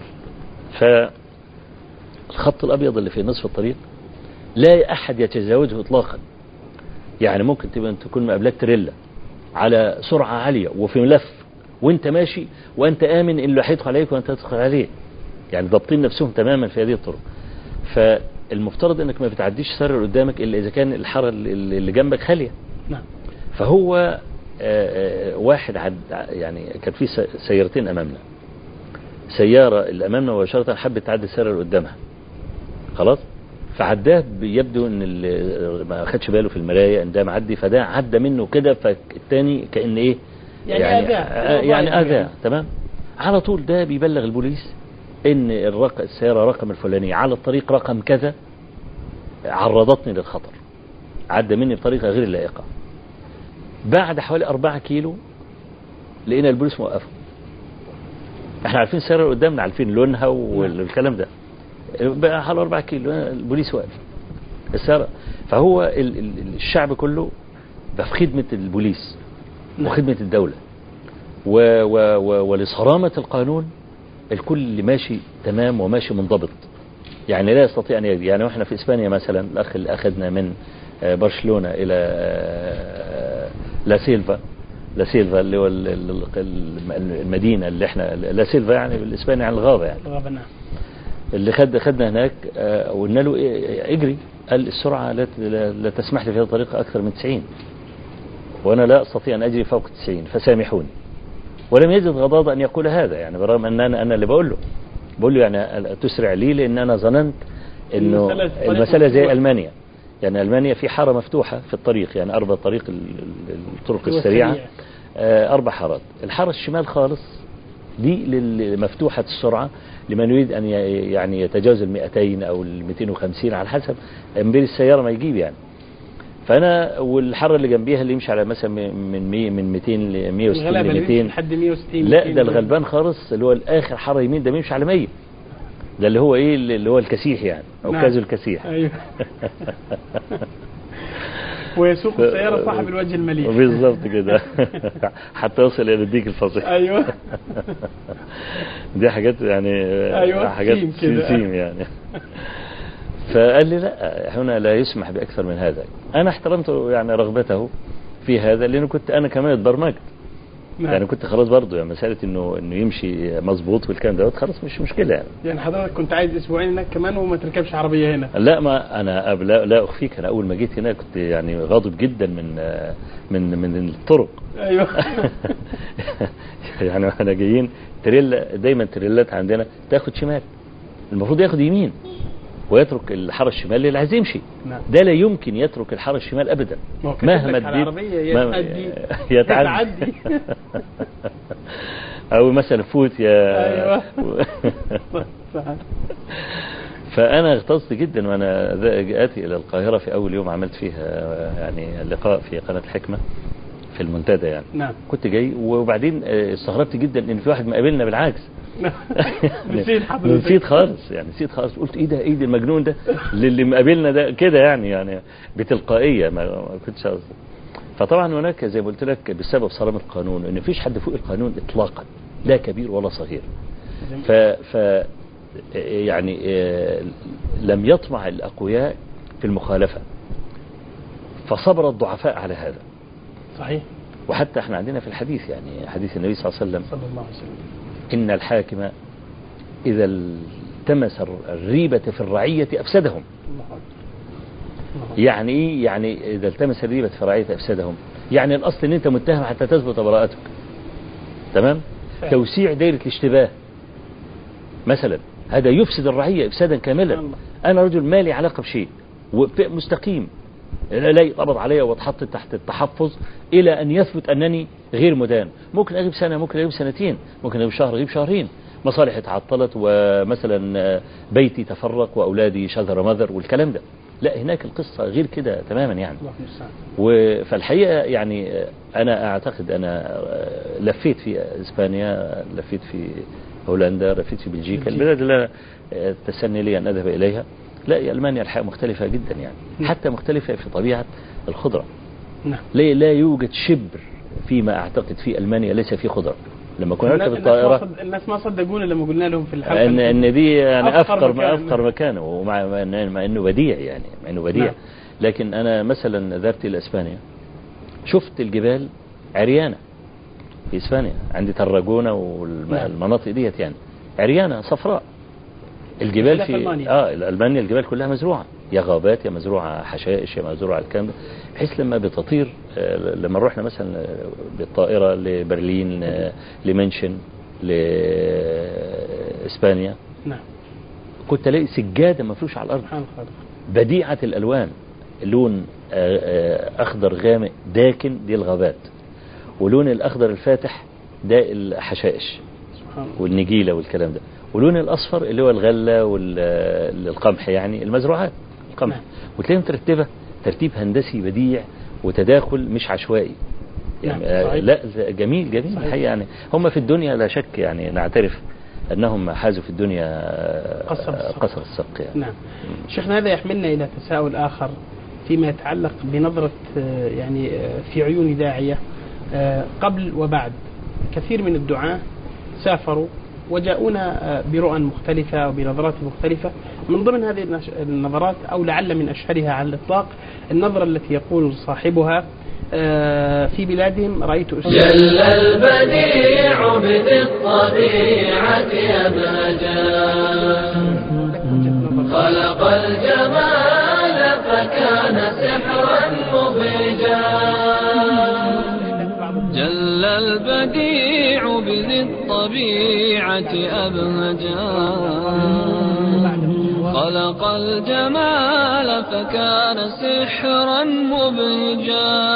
فالخط الأبيض اللي في نصف الطريق لا أحد يتجاوزه إطلاقا، يعني ممكن تبقى تكون مقابلات تريلا على سرعة عالية وفي ملف وانت ماشي وانت آمن إن اللي هيدخل عليك وانت تدخل عليه، يعني ضابطين نفسهم تماما في هذه الطرق. فالمفترض انك ما بتعديش سر اللي قدامك إلا إذا كان الحارة اللي جنبك خالية. نعم. فهو آآ آآ واحد عد يعني كان في سيارتين أمامنا، سيارة اللي أمامنا مباشرة حبت تعدي السر اللي قدامها خلاص، فعداه يبدو ان ما خدش باله في المرايه ان ده معدي، فده عدى منه كده، فالتاني كأن ايه يعني يعني اذاه يعني اذاه تمام. على طول ده بيبلغ البوليس ان الرق... السياره رقم الفلانيه على الطريق رقم كذا عرضتني للخطر، عدى مني بطريقه غير لائقه. بعد حوالي أربعة كيلو لقينا البوليس موقفه. احنا عارفين السياره اللي قدامنا، عارفين لونها والكلام ده، بقى حوالي أربعة كيلو البوليس واقف السيارة. فهو الشعب كله بقى في خدمة البوليس وخدمة الدولة و و و ولصرامة القانون، الكل ماشي تمام وماشي منضبط، يعني لا يستطيع أن يجري. يعني واحنا في إسبانيا مثلا، الأخ اللي أخذنا من برشلونة إلى لا سيلفا، لا سيلفا اللي هو المدينة اللي احنا، لا سيلفا يعني بالإسباني عن الغابة يعني الغابة. نعم. اللي خد خدنا هناك وقلنا له اجري، قال السرعة لا, لا تسمح لي في هذه الطريقة أكثر من تسعين وأنا لا أستطيع أن أجري فوق تسعين فسامحوني. ولم يجد غضاضة أن يقول هذا، يعني برغم أن أنا, أنا اللي بقول له بقول له يعني تسرع لي، لأن أنا ظننت إنه المسألة زي ألمانيا، يعني ألمانيا في حارة مفتوحة في الطريق، يعني أربع طريق الطرق السريعة أربع حارات، الحارة الشمال خالص دي لمفتوحة السرعة لمن يريد أن يعني يتجاوز المئتين أو المئتين وخمسين على حسب أمبير السيارة ما يجيب يعني. فأنا والحارة اللي جنبيها اللي يمشي على مثلا من مية من مئتين ل مية وستين ل مئتين لحد مية وستين. لا ده الغلبان خالص اللي هو الآخر حارة يمين ده بيمشي على مية، ده اللي هو إيه اللي هو الكسيح يعني أو نعم. كازو الكسيح. أيوه. ويسوق السيارة صاحب الوجه المليح بالضبط كده حتى يوصل إلى الديك الفصيح. أيوه. دي حاجات يعني أيوه حاجات سيم, سيم يعني. فقال لي لا هنا لا يسمح بأكثر من هذا. أنا احترمت يعني رغبته في هذا، لأنه كنت أنا كمان اتبرمجت. نعم. يعني كنت خلاص برضه يعني مسألة إنه إنه يمشي مظبوط والكلام ده خلاص مش مشكلة يعني. يعني حضرتك كنت عايز أسبوعين هناك كمان وما تركبش عربية هنا؟ لا ما أنا لا, لا أخفيك، أنا أول ما جيت هنا كنت يعني غاضب جدا من من من الطرق. أيوه. يعني أنا جايين تريلا، دايما تريلات عندنا تاخد شمال، المفروض ياخد يمين ويترك الحارة الشمال اللي عايز يمشي. نعم. ده لا يمكن يترك الحارة الشمال أبدا مهما اديت يتعدي يتعدي أو مثلا فوت يا أيوة. فأنا اغتظت جدا وأنا آتي إلى القاهرة في أول يوم عملت فيها يعني اللقاء في قناة الحكمة في المنتدى يعني. نعم. كنت جاي وبعدين استغربت جدا إن في واحد مقابلنا بالعكس. نسيت حضرتك. نسيت خالص يعني نسيت خالص، قلت ايه ده ايه ده المجنون ده اللي مقابلنا ده كده يعني يعني بتلقائيه ما كنتش قصدي. فطبعا هناك زي ما قلت لك بسبب صرامة القانون ان مفيش حد فوق القانون اطلاقا، لا كبير ولا صغير. ف ف يعني لم يطمع الاقوياء في المخالفه، فصبر الضعفاء على هذا. صحيح. وحتى احنا عندنا في الحديث يعني حديث النبي صلى الله عليه وسلم صلى الله عليه وسلم إن الحاكم إذا التمس الريبة في الرعية أفسدهم. يعني ايه؟ يعني اذا التمس الريبة في رعية افسدهم، يعني الاصل ان انت متهم حتى تثبت براءتك. تمام. فعلا. توسيع دائرة الاشتباه مثلا، هذا يفسد الرعية افسادا كاملا. انا رجل ما لي علاقة بشيء ومستقيم، لا يقبض علي واتحط تحت التحفظ الى ان يثبت انني غير مدان. ممكن اغيب سنة، ممكن اغيب سنتين، ممكن اغيب شهر، اغيب شهرين، مصالحي تعطلت ومثلا بيتي تفرق واولادي شذر مذر والكلام ده. لا، هناك القصة غير كده تماما يعني. فالحقيقة يعني انا اعتقد انا لفيت في اسبانيا، لفيت في هولندا، لفيت في بلجيكا، البلاد اللي تسني لي ان اذهب اليها. لا، ألمانيا الحقيقة مختلفة جدا يعني، حتى مختلفة في طبيعة الخضرة. نعم. لا, لا يوجد شبر فيما أعتقد في ألمانيا ليس فيه خضرة. لما كنا نركب الطائرة الناس ما صدقونا لما قلنا لهم في الحلقة ان ان دي يعني افقر مكان. افقر مكانه، ومع مع انه بديع يعني، مع انه بديع. نعم. لكن انا مثلا ذهبت الى اسبانيا، شفت الجبال عريانة في اسبانيا، عندي تراجونة والمناطق ديت يعني عريانة صفراء. الجبال في ألمانيا. اه المانيا الجبال كلها مزروعه، يا غابات يا مزروعه حشائش يا مزروعه الكلام ده، بحيث لما بتطير آه لما رحنا مثلا بالطائره لبرلين آه لمنشن لاسبانيا، نعم، كنت الاقي سجاده مفروشه على الارض بديعه الالوان، لون آه آه اخضر غامق داكن دي الغابات، ولون الاخضر الفاتح ده الحشائش والنجيله والكلام ده، ولون الاصفر اللي هو الغله والقمح يعني المزروعات القمح. نعم. وتلاقيهم مترتبه ترتيب هندسي بديع وتداخل مش عشوائي يعني. نعم. آه لا جميل جميل الحقيقه يعني. هم في الدنيا لا شك يعني، نعترف انهم حازوا في الدنيا قصر السبق يعني. نعم. شيخنا، هذا يحملنا الى تساؤل اخر فيما يتعلق بنظره يعني في عيون داعيه قبل وبعد. كثير من الدعاة سافروا وجاءونا برؤى مختلفة أو بنظرات مختلفة. من ضمن هذه النظرات أو لعل من أشهرها على الإطلاق النظرة التي يقول صاحبها في بلادهم رأيت جل البديع بذي الطبيعة أبهجا، خلق الجمال فكان سحرا مبهجا. جل البديع بذي الطبيعة أبهجا، خلق الجمال فكان سحرا مبهجا.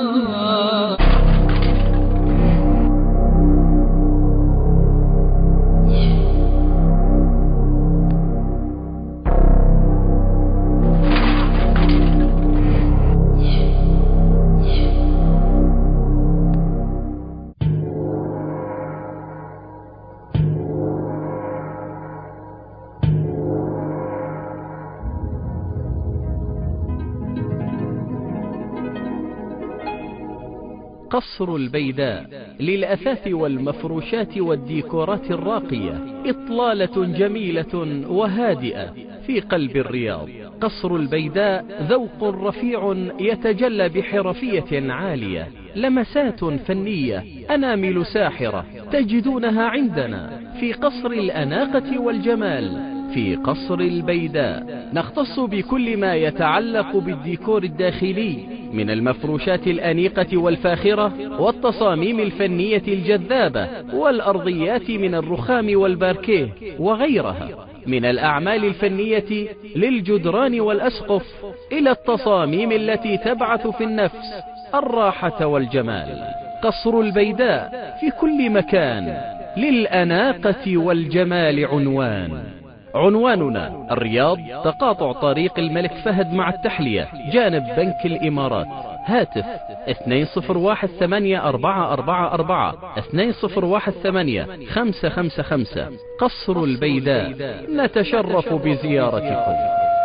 قصر البيداء للأثاث والمفروشات والديكورات الراقية، إطلالة جميلة وهادئة في قلب الرياض. قصر البيداء ذوق رفيع يتجلى بحرفية عالية، لمسات فنية، أنامل ساحرة تجدونها عندنا في قصر الأناقة والجمال. في قصر البيداء نختص بكل ما يتعلق بالديكور الداخلي من المفروشات الأنيقة والفاخرة والتصاميم الفنية الجذابة والأرضيات من الرخام والباركيه وغيرها، من الأعمال الفنية للجدران والأسقف إلى التصاميم التي تبعث في النفس الراحة والجمال. قصر البيداء في كل مكان للأناقة والجمال عنوان. عنواننا الرياض، تقاطع طريق الملك فهد مع التحلية جانب بنك الإمارات. هاتف اثنين صفر واحد ثمانية أربعة أربعة أربعة اثنين صفر واحد ثمانية خمسة خمسة خمسة. قصر البيداء، نتشرف بزيارتكم.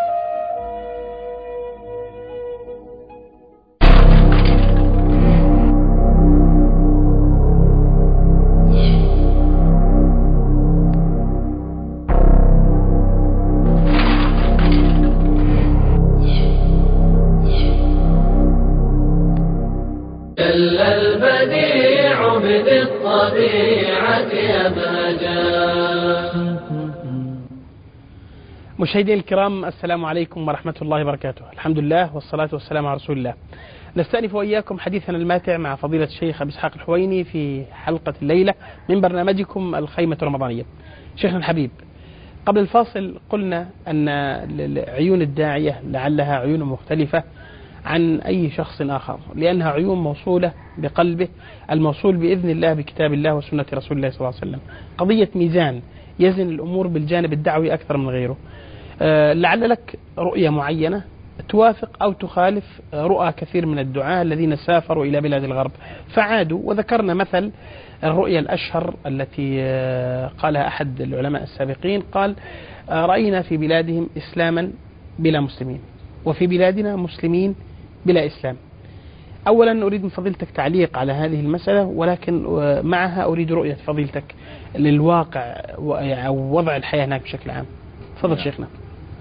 جل البديع بذي الطبيعة أبهجا. مشاهدينا الكرام، السلام عليكم ورحمة الله وبركاته. الحمد لله والصلاة والسلام على رسول الله. نستأنف وإياكم حديثنا الماتع مع فضيلة الشيخ أبي إسحاق الحويني في حلقة الليلة من برنامجكم الخيمة الرمضانية. شيخنا الحبيب، قبل الفاصل قلنا أن عيون الداعية لعلها عيون مختلفة عن أي شخص آخر، لأنها عيون موصولة بقلبه الموصول بإذن الله بكتاب الله وسنة رسول الله صلى الله عليه وسلم. قضية ميزان يزن الأمور بالجانب الدعوي أكثر من غيره. أه لعل لك رؤية معينة توافق أو تخالف رؤى كثير من الدعاة الذين سافروا إلى بلاد الغرب فعادوا، وذكرنا مثل الرؤية الأشهر التي قالها أحد العلماء السابقين، قال رأينا في بلادهم إسلاما بلا مسلمين وفي بلادنا مسلمين بلا إسلام. أولا أريد من فضيلتك تعليق على هذه المسألة، ولكن معها أريد رؤية فضيلتك للواقع أو وضع الحياة هناك بشكل عام. تفضل نعم. شيخنا.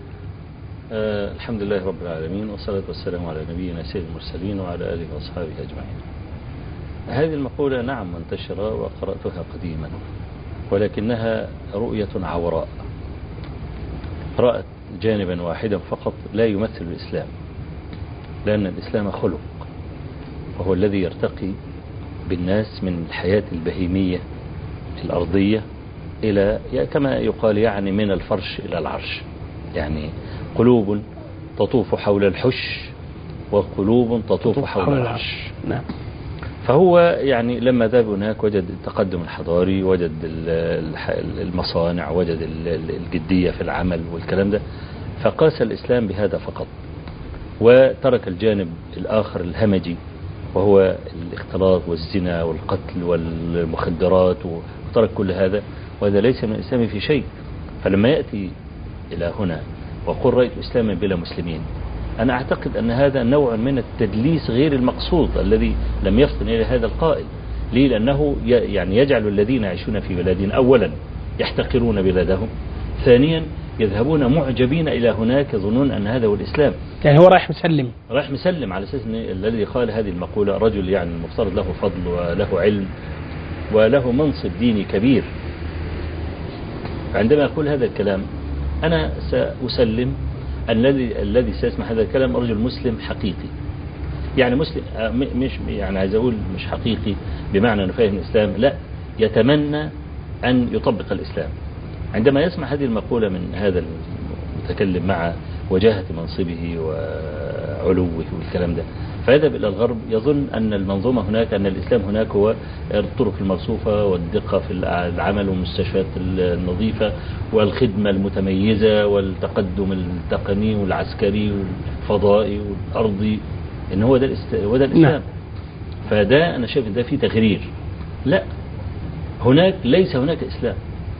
أه الحمد لله رب العالمين، والصلاة والسلام على نبينا سيد المرسلين وعلى آله وأصحابه أجمعين. هذه المقولة نعم منتشرة وقرأتها قديما، ولكنها رؤية عوراء، رأت جانبا واحدا فقط لا يمثل الإسلام، لأن الإسلام خلق وهو الذي يرتقي بالناس من الحياة البهيمية الأرضية إلى كما يقال يعني من الفرش إلى العرش، يعني قلوب تطوف حول الحش وقلوب تطوف حول, حول العرش. نعم. فهو يعني لما ذهب هناك وجد التقدم الحضاري، وجد المصانع، وجد الجدية في العمل والكلام ده، فقاس الإسلام بهذا فقط، وترك الجانب الآخر الهمجي وهو الاختلاط والزنا والقتل والمخدرات، وترك كل هذا، وهذا ليس من الإسلام في شيء. فلما يأتي إلى هنا وقل رأيت إسلاما بلا مسلمين، أنا أعتقد أن هذا نوع من التدليس غير المقصود الذي لم يفطن إلى هذا القائل. ليه؟ لأنه يعني يجعل الذين يعيشون في بلادهم أولا يحتقرون بلادهم، ثانيا يذهبون معجبين إلى هناك يظنون أن هذا هو الإسلام. يعني هو رايح مسلم رايح مسلم على أساس أن الذي قال هذه المقولة رجل يعني المفترض له فضل وله علم وله منصب ديني كبير. عندما أقول هذا الكلام أنا سأسلم الذي الذي سيسمع هذا الكلام رجل مسلم حقيقي، يعني مسلم مش يعني عايز أقول مش حقيقي بمعنى أنه فاهم الإسلام، لا، يتمنى أن يطبق الإسلام. عندما يسمع هذه المقولة من هذا المتكلم مع وجاهة منصبه وعلوه والكلام ده، فيذهب إلى الغرب يظن أن المنظومة هناك، أن الإسلام هناك هو الطرق المرصوفة والدقة في العمل والمستشفيات النظيفة والخدمة المتميزة والتقدم التقني والعسكري والفضائي والأرضي، إن هو ده هو ده الإسلام. فده أنا شايف ده فيه تغرير. لا، هناك ليس هناك إسلام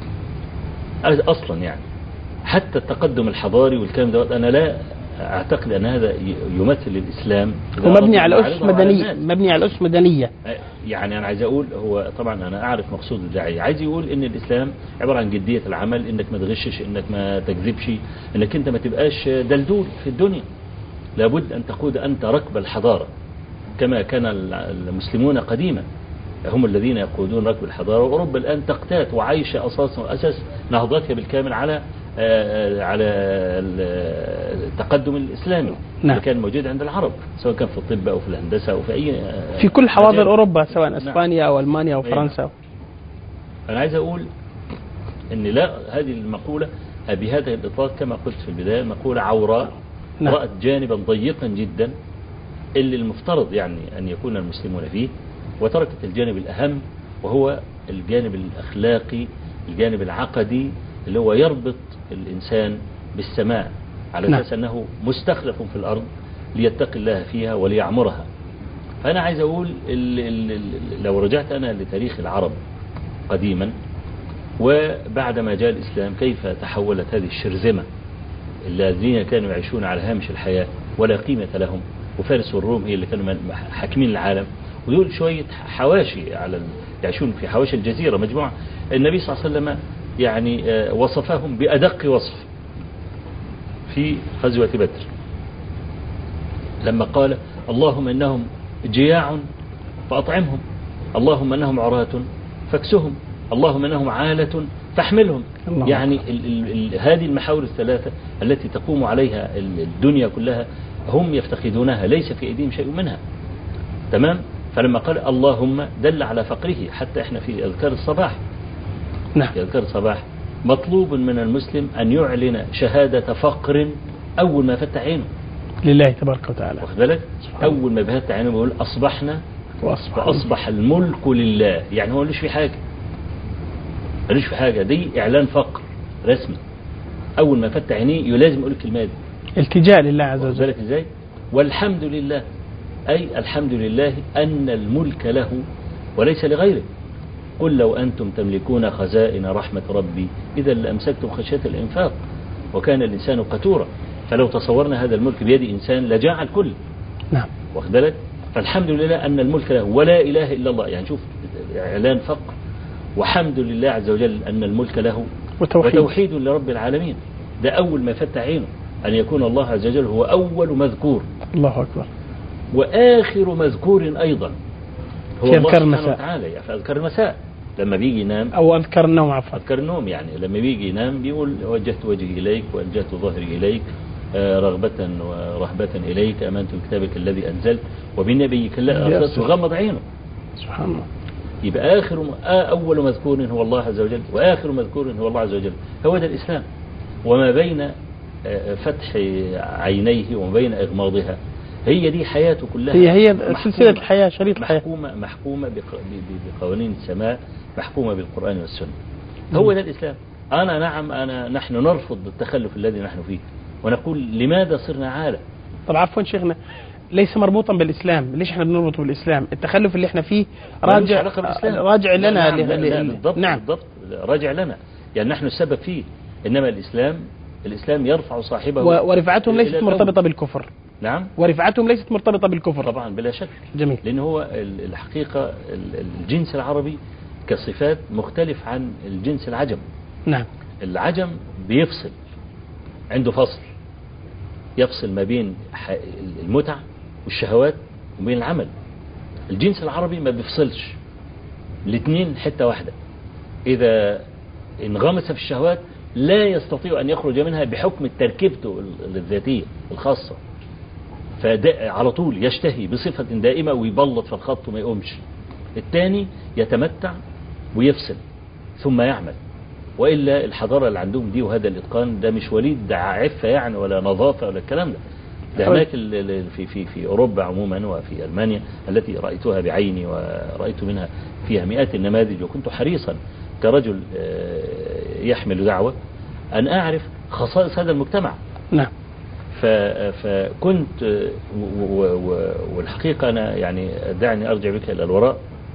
أصلا، يعني حتى التقدم الحضاري والكلام ده أنا لا أعتقد أن هذا يمثل الإسلام. هو مبني على أسس مدنية، مبني على أسس مدنية. يعني أنا عايز أقول هو طبعا أنا أعرف مقصود الداعية، عايز يقول إن الإسلام عبارة عن جدية العمل، إنك ما تغشش، إنك ما تكذبش، إنك أنت ما تبقاش دلدول في الدنيا، لابد أن تقود أنت ركب الحضارة كما كان المسلمون قديما، هم الذين يقودون ركب الحضارة. وأوروبا الآن تقتات وعايشة أساس أساس نهضتها بالكامل على على التقدم الإسلامي نعم. اللي كان موجود عند العرب، سواء كان في الطب أو في الهندسة أو في أي في كل حواضر أوروبا، سواء أسبانيا أو ألمانيا أو فرنسا. نعم. أنا عايز أقول أن لا، هذه المقولة بهذا الإطلاق كما قلت في البداية مقولة عوراء نعم. رأت جانبا ضيقا جدا اللي المفترض يعني أن يكون المسلمون فيه، وتركت الجانب الأهم وهو الجانب الأخلاقي، الجانب العقدي اللي هو يربط الإنسان بالسماء على أساس نعم. أنه مستخلف في الأرض ليتقي الله فيها وليعمرها. فأنا عايز أقول ال ال ال لو رجعت أنا لتاريخ العرب قديما وبعدما جاء الإسلام كيف تحولت هذه الشرذمة الذين كانوا يعيشون على هامش الحياة ولا قيمة لهم، وفارس والروم هي اللي كانوا حاكمين العالم، ودول شوية حواشي على يعيشون في حواشي الجزيرة مجموعة. النبي صلى الله عليه وسلم يعني وصفهم بأدق وصف في غزوة بدر لما قال اللهم إنهم جياع فأطعمهم، اللهم إنهم عراة فاكسهم، اللهم إنهم عالة فاحملهم. الله. يعني ال ال ال هذه المحاور الثلاثة التي تقوم عليها الدنيا كلها هم يفتقدونها، ليس في أيديهم شيء منها. تمام. فلما قال اللهم دل على فقره. حتى احنا في أذكار الصباح، نعم. في أذكار الصباح مطلوب من المسلم أن يعلن شهادة فقر أول ما فتح عينه لله تبارك وتعالى. واخد بالك؟ أول ما فتح عينه بيقول أصبحنا وأصبح, وأصبح الملك لله. يعني هو ملوش في حاجة، ملوش في حاجة. دي إعلان فقر رسمي. أول ما فتح عينيه يلازم يقول الكلمة دي، التجاء لله عز واخد وجل. بالك إزاي؟ والحمد لله، أي الحمد لله أن الملك له وليس لغيره. قل لو أنتم تملكون خزائن رحمة ربي إذا لأمسكتم خشية الإنفاق وكان الإنسان قتورا. فلو تصورنا هذا الملك بيد إنسان لجاع الكل. نعم. واخد بالك؟ فالحمد لله أن الملك له ولا إله إلا الله. يعني شوف إعلان فقر وحمد لله عز وجل أن الملك له وتوحيد, وتوحيد لرب العالمين. ده أول ما فتح عينه أن يكون الله عز وجل هو أول مذكور. الله أكبر. وآخر مذكور أيضا هو في الله أذكار سبحانه المساء. وتعالى. يعني في أذكار المساء لما بيجي ينام، أو أذكر النوم عفوا. أذكار النوم يعني لما بيجي ينام بيقول وجهت وجهي إليك وألجأت ظهري إليك رغبة ورهبة إليك آمنت بكتابك الذي أنزلت وبنبيك الذي أرسلت وغمض عينه. سبحان الله. يبقى آخر أول مذكور هو الله عز وجل وآخر مذكور هو الله عز وجل. هو ده الإسلام. وما بين فتح عينيه وما بين إغماضها هي دي حياته كلها. هي هي سلسلة الحياة، شريط الحياة، محكومة محكومة بقوانين السماء، محكومة بالقرآن والسنة. هو ده الإسلام. أنا نعم أنا نحن نرفض التخلف الذي نحن فيه ونقول لماذا صرنا عالة. طب عفوا شيخنا، ليس مربوطا بالإسلام. ليش احنا بنربطه بالإسلام؟ التخلف اللي احنا فيه راجع راجع لنا. نعم. ل... لا ل... بالضبط. نعم بالضبط راجع لنا، يعني نحن السبب فيه. إنما الإسلام الإسلام يرفع صاحبه و... ورفعتهم ليست مرتبطة بالكفر. نعم. ورفعتهم ليست مرتبطة بالكفر طبعا بلا شك. جميل. لأن هو الحقيقة الجنس العربي كصفات مختلف عن الجنس العجم. نعم. العجم بيفصل، عنده فصل يفصل ما بين المتع والشهوات وبين العمل. الجنس العربي ما بيفصلش، الاثنين حتة واحدة. إذا انغمس في الشهوات لا يستطيع أن يخرج منها بحكم تركيبته الذاتية الخاصة، فعلى طول يشتهي بصفة دائمة ويبلط في الخط وما يقومش. الثاني يتمتع ويفصل ثم يعمل. وإلا الحضارة اللي عندهم دي وهذا الإتقان ده مش وليد عفة يعني ولا نظافة ولا الكلام ده. ده هناك في في في أوروبا عموما وفي ألمانيا التي رأيتها بعيني ورأيت منها فيها مئات النماذج، وكنت حريصا كرجل يحمل دعوة أن أعرف خصائص هذا المجتمع. نعم. فكنت والحقيقة أنا يعني دعني أرجع بك إلى الوراء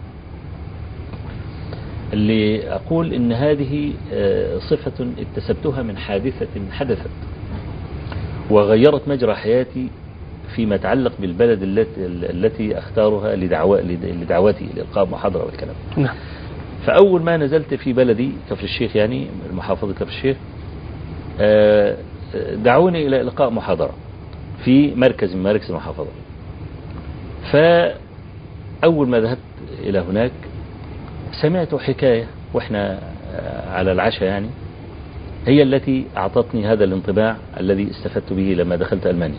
اللي أقول إن هذه صفة اكتسبتها من حادثة حدثت وغيرت مجرى حياتي فيما يتعلق بالبلد التي التي أختارها لدعوتي لإلقاء محاضرة والكلام. نعم. فأول ما نزلت في بلدي كفر الشيخ، يعني محافظة كفر الشيخ، دعوني إلى إلقاء محاضرة في مركز من مراكز المحافظة. فأول ما ذهبت إلى هناك سمعت حكاية وإحنا على العشاء، يعني هي التي أعطتني هذا الانطباع الذي استفدت به لما دخلت ألمانيا.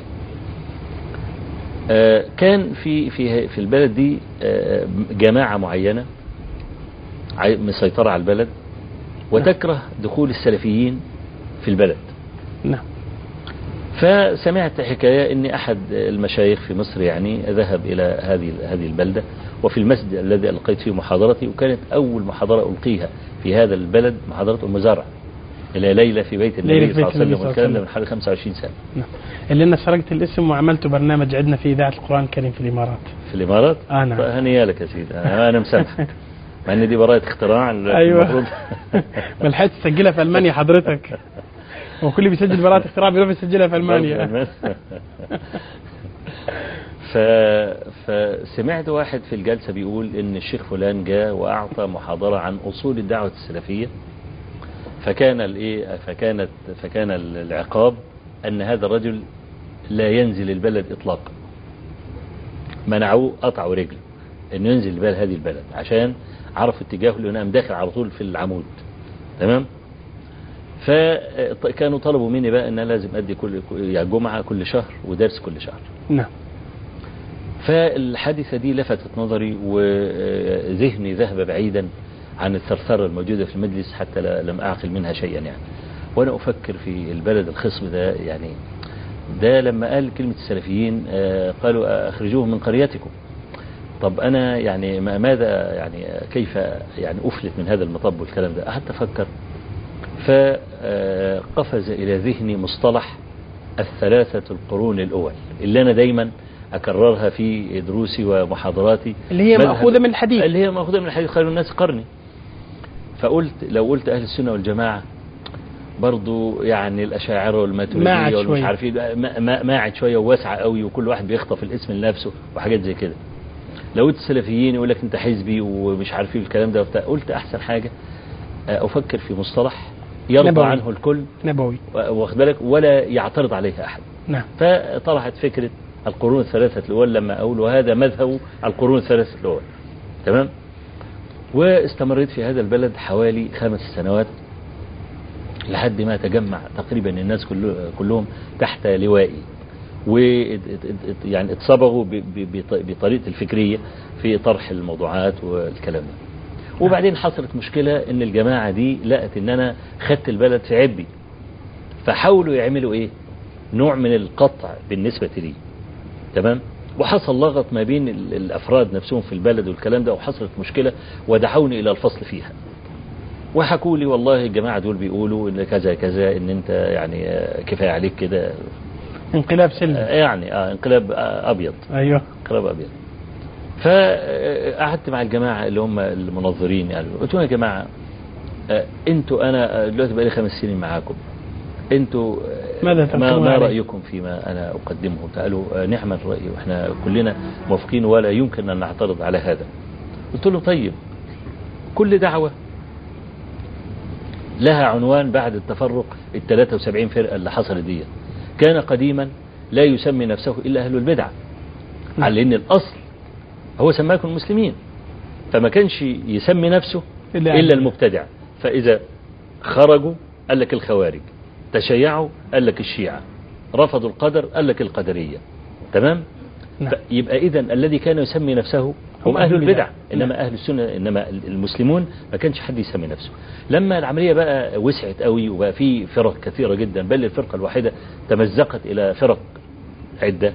كان في في في البلد دي جماعة معينة مسيطرة على البلد وتكره دخول السلفيين في البلد. نعم. فسمعت حكاية ان احد المشايخ في مصر يعني ذهب الى هذه هذه البلدة وفي المسجد الذي القيت فيه محاضرتي، وكانت اول محاضرة القيها في هذا البلد محاضرة ام زرع الى ليلة في بيت النبي صلى الله عليه وسلم، والكلام ده من حوالي خمسة وعشرين سنة. نعم. اللي انا سرقت الاسم وعملت برنامج عندنا في اذاعة القرآن الكريم في الامارات. في الامارات؟ اه نعم. فهنيا لك يا سيدي، انا, أنا مسامحك مع ان دي براءة اختراع. ايوه. ما لحقت تسجلها في المانيا حضرتك، وكل بيسجل براءة اختراع بيروح يسجلها في المانيا. ف... فسمعت واحد في الجلسة بيقول ان الشيخ فلان جاء واعطى محاضرة عن اصول الدعوة السلفية، فكان الايه فكانت فكان العقاب ان هذا الرجل لا ينزل البلد اطلاقا. منعوه، قطعوا رجله انه ينزل البلد هذه البلد، عشان عرف اتجاهه لانه داخل على طول في العمود تمام. فكانوا طلبوا مني بقى ان لازم ادي كل يعني جمعة كل شهر ودرس كل شهر. نعم. فالحادثة دي لفتت نظري وذهني ذهب بعيدا عن الثرثرة الموجودة في المجلس حتى لم أعقل منها شيئا يعني. وأنا أفكر في البلد الخصب ده يعني، ده لما قال كلمة السلفيين قالوا أخرجوهم من قريتكم. طب أنا يعني ماذا يعني كيف يعني أفلت من هذا المطب والكلام ده؟ قعدت أفكر فقفز إلى ذهني مصطلح الثلاثة القرون الأول اللي أنا دايما أكررها في دروسي ومحاضراتي، اللي هي مأخوذة من الحديث، اللي هي مأخوذة من الحديث خير الناس قرني. فقلت لو قلت أهل السنة والجماعة برضو يعني الأشاعرة والماتريدية والمش عارفين ماعد شوية وواسعة قوي وكل واحد بيخطف الاسم لنفسه وحاجات زي كده. لو قلت السلفيين يقول لك أنت حزبي ومش عارفين الكلام ده وبتاع. قلت أحسن حاجة أفكر في مصطلح يرضى نبوي. عنه الكل نبوي واخد بالك ولا يعترض عليه أحد. نعم. فطرحت فكرة القرون الثلاثة الأول لما أقول وهذا مذهب القرون الثلاثة الأول. تمام. واستمريت في هذا البلد حوالي خمس سنوات لحد ما تجمع تقريبا الناس كلهم تحت لوائي ويعني اتصبغوا بطريقة الفكرية في طرح الموضوعات والكلام ده. وبعدين حصلت مشكلة ان الجماعة دي لقت ان انا خدت البلد في عبي، فحاولوا يعملوا ايه نوع من القطع بالنسبة لي. تمام. وحصل لغط ما بين الافراد نفسهم في البلد والكلام ده وحصلت مشكلة ودعوني الى الفصل فيها وحكوا لي والله الجماعة دول بيقولوا ان كذا كذا ان انت يعني كفاية عليك كده انقلاب سلمي يعني اه انقلاب ابيض. ايوه انقلاب ابيض. فقعدت مع الجماعة اللي هم المنظرين يعني قلت لهم يا جماعة انتوا انا دلوقتي بقالي خمس سنين معاكم، انتوا ماذا ما, ما عليه؟ رأيكم فيما انا اقدمه؟ قالوا نعم الرأي واحنا كلنا موافقين ولا يمكن ان نعترض على هذا. قلت له طيب كل دعوة لها عنوان بعد التفرق ال ثلاثة وسبعين فرقة اللي حصلت دي. كان قديما لا يسمي نفسه إلا أهل البدع على أن الأصل هو سماكم المسلمين، فما كانش يسمي نفسه إلا, إلا المبتدع. فإذا خرجوا قال لك الخوارج، تشيعوا قال لك الشيعة، رفضوا القدر قال لك القدرية. تمام. يبقى إذن الذي كان يسمي نفسه هم أهل البدع، إنما أهل السنة إنما المسلمون ما كانش حد يسمي نفسه. لما العملية بقى وسعت قوي وبقى في فرق كثيرة جدا بل الفرقة الواحدة تمزقت إلى فرق عدة،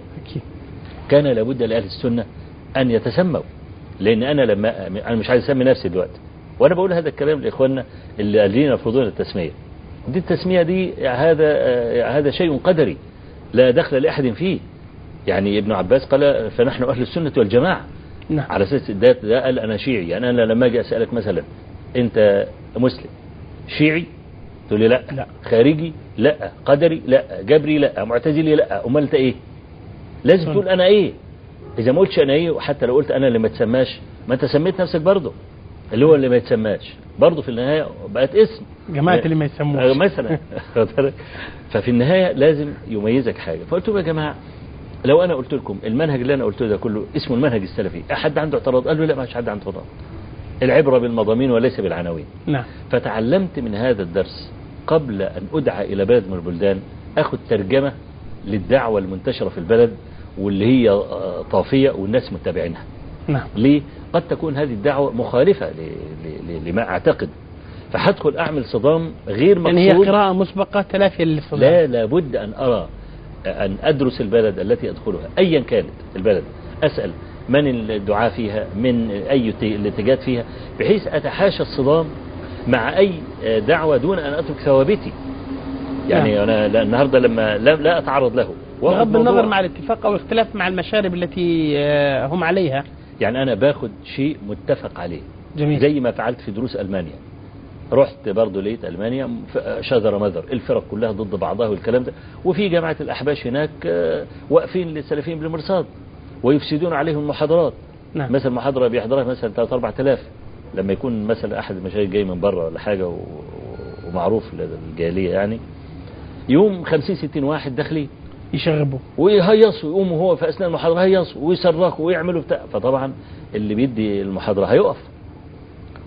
كان لابد لأهل السنة أن يتسموا. لأن أنا لما أنا مش عايز أسمي نفسي دلوقتي وأنا بقول هذا الكلام لإخواننا اللي قالين يرفضون التسمية. دي التسمية دي هذا هذا شيء قدري لا دخل لأحد فيه. يعني ابن عباس قال فنحن أهل السنة والجماعة. نعم. على أساس ده, ده قال أنا شيعي. يعني أنا لما أجي أسألك مثلا أنت مسلم شيعي تقول لي لا. لا. خارجي لا، قدري لا، جبري لا، معتزلي لا. أمال أنت إيه؟ لازم صن. تقول أنا إيه. إذا ما قلتش أنا إيه وحتى لو قلت أنا اللي ما تسماش ما أنت سميت نفسك برضه اللي هو اللي ما يتسماش برضه في النهاية بقت اسم جماعة اللي ما يسموش مثلا. ففي النهاية لازم يميزك حاجة. فقلت لهم يا جماعة لو أنا قلت لكم المنهج اللي أنا قلته ده كله اسمه المنهج السلفي، أحد عنده اعتراض؟ قال له لا ما فيش حد عنده اعتراض. العبرة بالمضامين وليس بالعناوين. نعم. فتعلمت من هذا الدرس قبل أن أدعى إلى بلد من البلدان أخذ ترجمة للدعوة المنتشرة في البلد واللي هي طافية والناس متابعينها. نعم. ليه؟ قد تكون هذه الدعوة مخالفة لما أعتقد، فهدخل أعمل صدام غير مقصود. يعني هي قراءة مسبقة تلافيا للصدام. لا لابد أن أرى أن أدرس البلد التي أدخلها أيا كانت البلد، أسأل من الدعاء فيها من أي الاتجاهات فيها بحيث أتحاشى الصدام مع أي دعوة دون أن أترك ثوابتي. يعني نعم. أنا النهاردة لما لا أتعرض له بغض النظر مع الاتفاق أو الاختلاف مع المشارب التي هم عليها. يعني أنا باخد شيء متفق عليه. جميل. زي ما فعلت في دروس ألمانيا. رحت برضو لقيت ألمانيا شذر مذر الفرق كلها ضد بعضها والكلام ده، وفي جامعة الأحباش هناك واقفين للسلفيين بالمرصاد ويفسدون عليهم المحاضرات. نعم. مثلا محاضرة بيحضرها مثلا ثلاثة أربعة آلاف، لما يكون مثلا أحد المشايخ جاي من بره ولا حاجة ومعروف للجالية يعني يوم خمسين ستين واحد داخلين يشغبوا ويهيصوا، يقوموا هو في أثناء المحاضرة هيصوا ويصرخوا ويعملوا بتاع، فطبعا اللي بيدي المحاضرة هيقف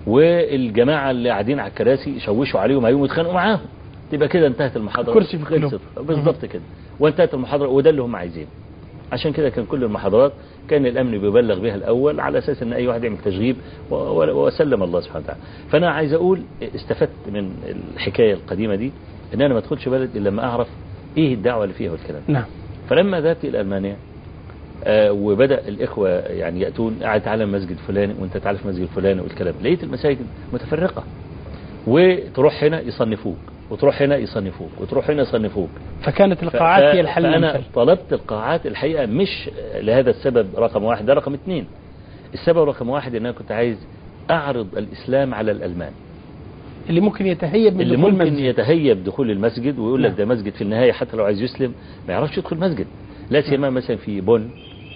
والجماعة اللي قاعدين على الكراسي يشوشوا عليهم هيقوموا يتخانقوا معاهم، تبقى كده انتهت المحاضرة. كرسي في القلوب. بالظبط كده، وانتهت المحاضرة، وده اللي هم عايزينه. عشان كده كان كل المحاضرات كان الأمن بيبلغ بها الأول على أساس أن أي واحد يعمل تشغيب وسلم الله سبحانه وتعالى. فأنا عايز أقول استفدت من الحكاية القديمة دي أن أنا ما أدخلش بلد إلا لما أعرف إيه الدعوة اللي فيها والكلام. نعم. فلما ذهبت إلى ألمانيا آه وبدأ الإخوة يعني يأتون، قاعد تعالى مسجد فلاني وأنت تعالى في مسجد فلاني والكلام، لقيت المساجد متفرقة، وتروح هنا يصنفوك وتروح هنا يصنفوك وتروح هنا يصنفوك. فكانت القاعات هي الحل. فأنا طلبت القاعات الحقيقة مش لهذا السبب رقم واحد، ده رقم اثنين. السبب رقم واحد ان انا كنت عايز اعرض الاسلام على الالمان اللي ممكن يتهيب من اللي دخول ممكن المسجد. يتهيب دخول المسجد ويقول لك ده مسجد في النهاية، حتى لو عايز يسلم ما يعرفش يدخل مسجد. لا سيما مثلا في بون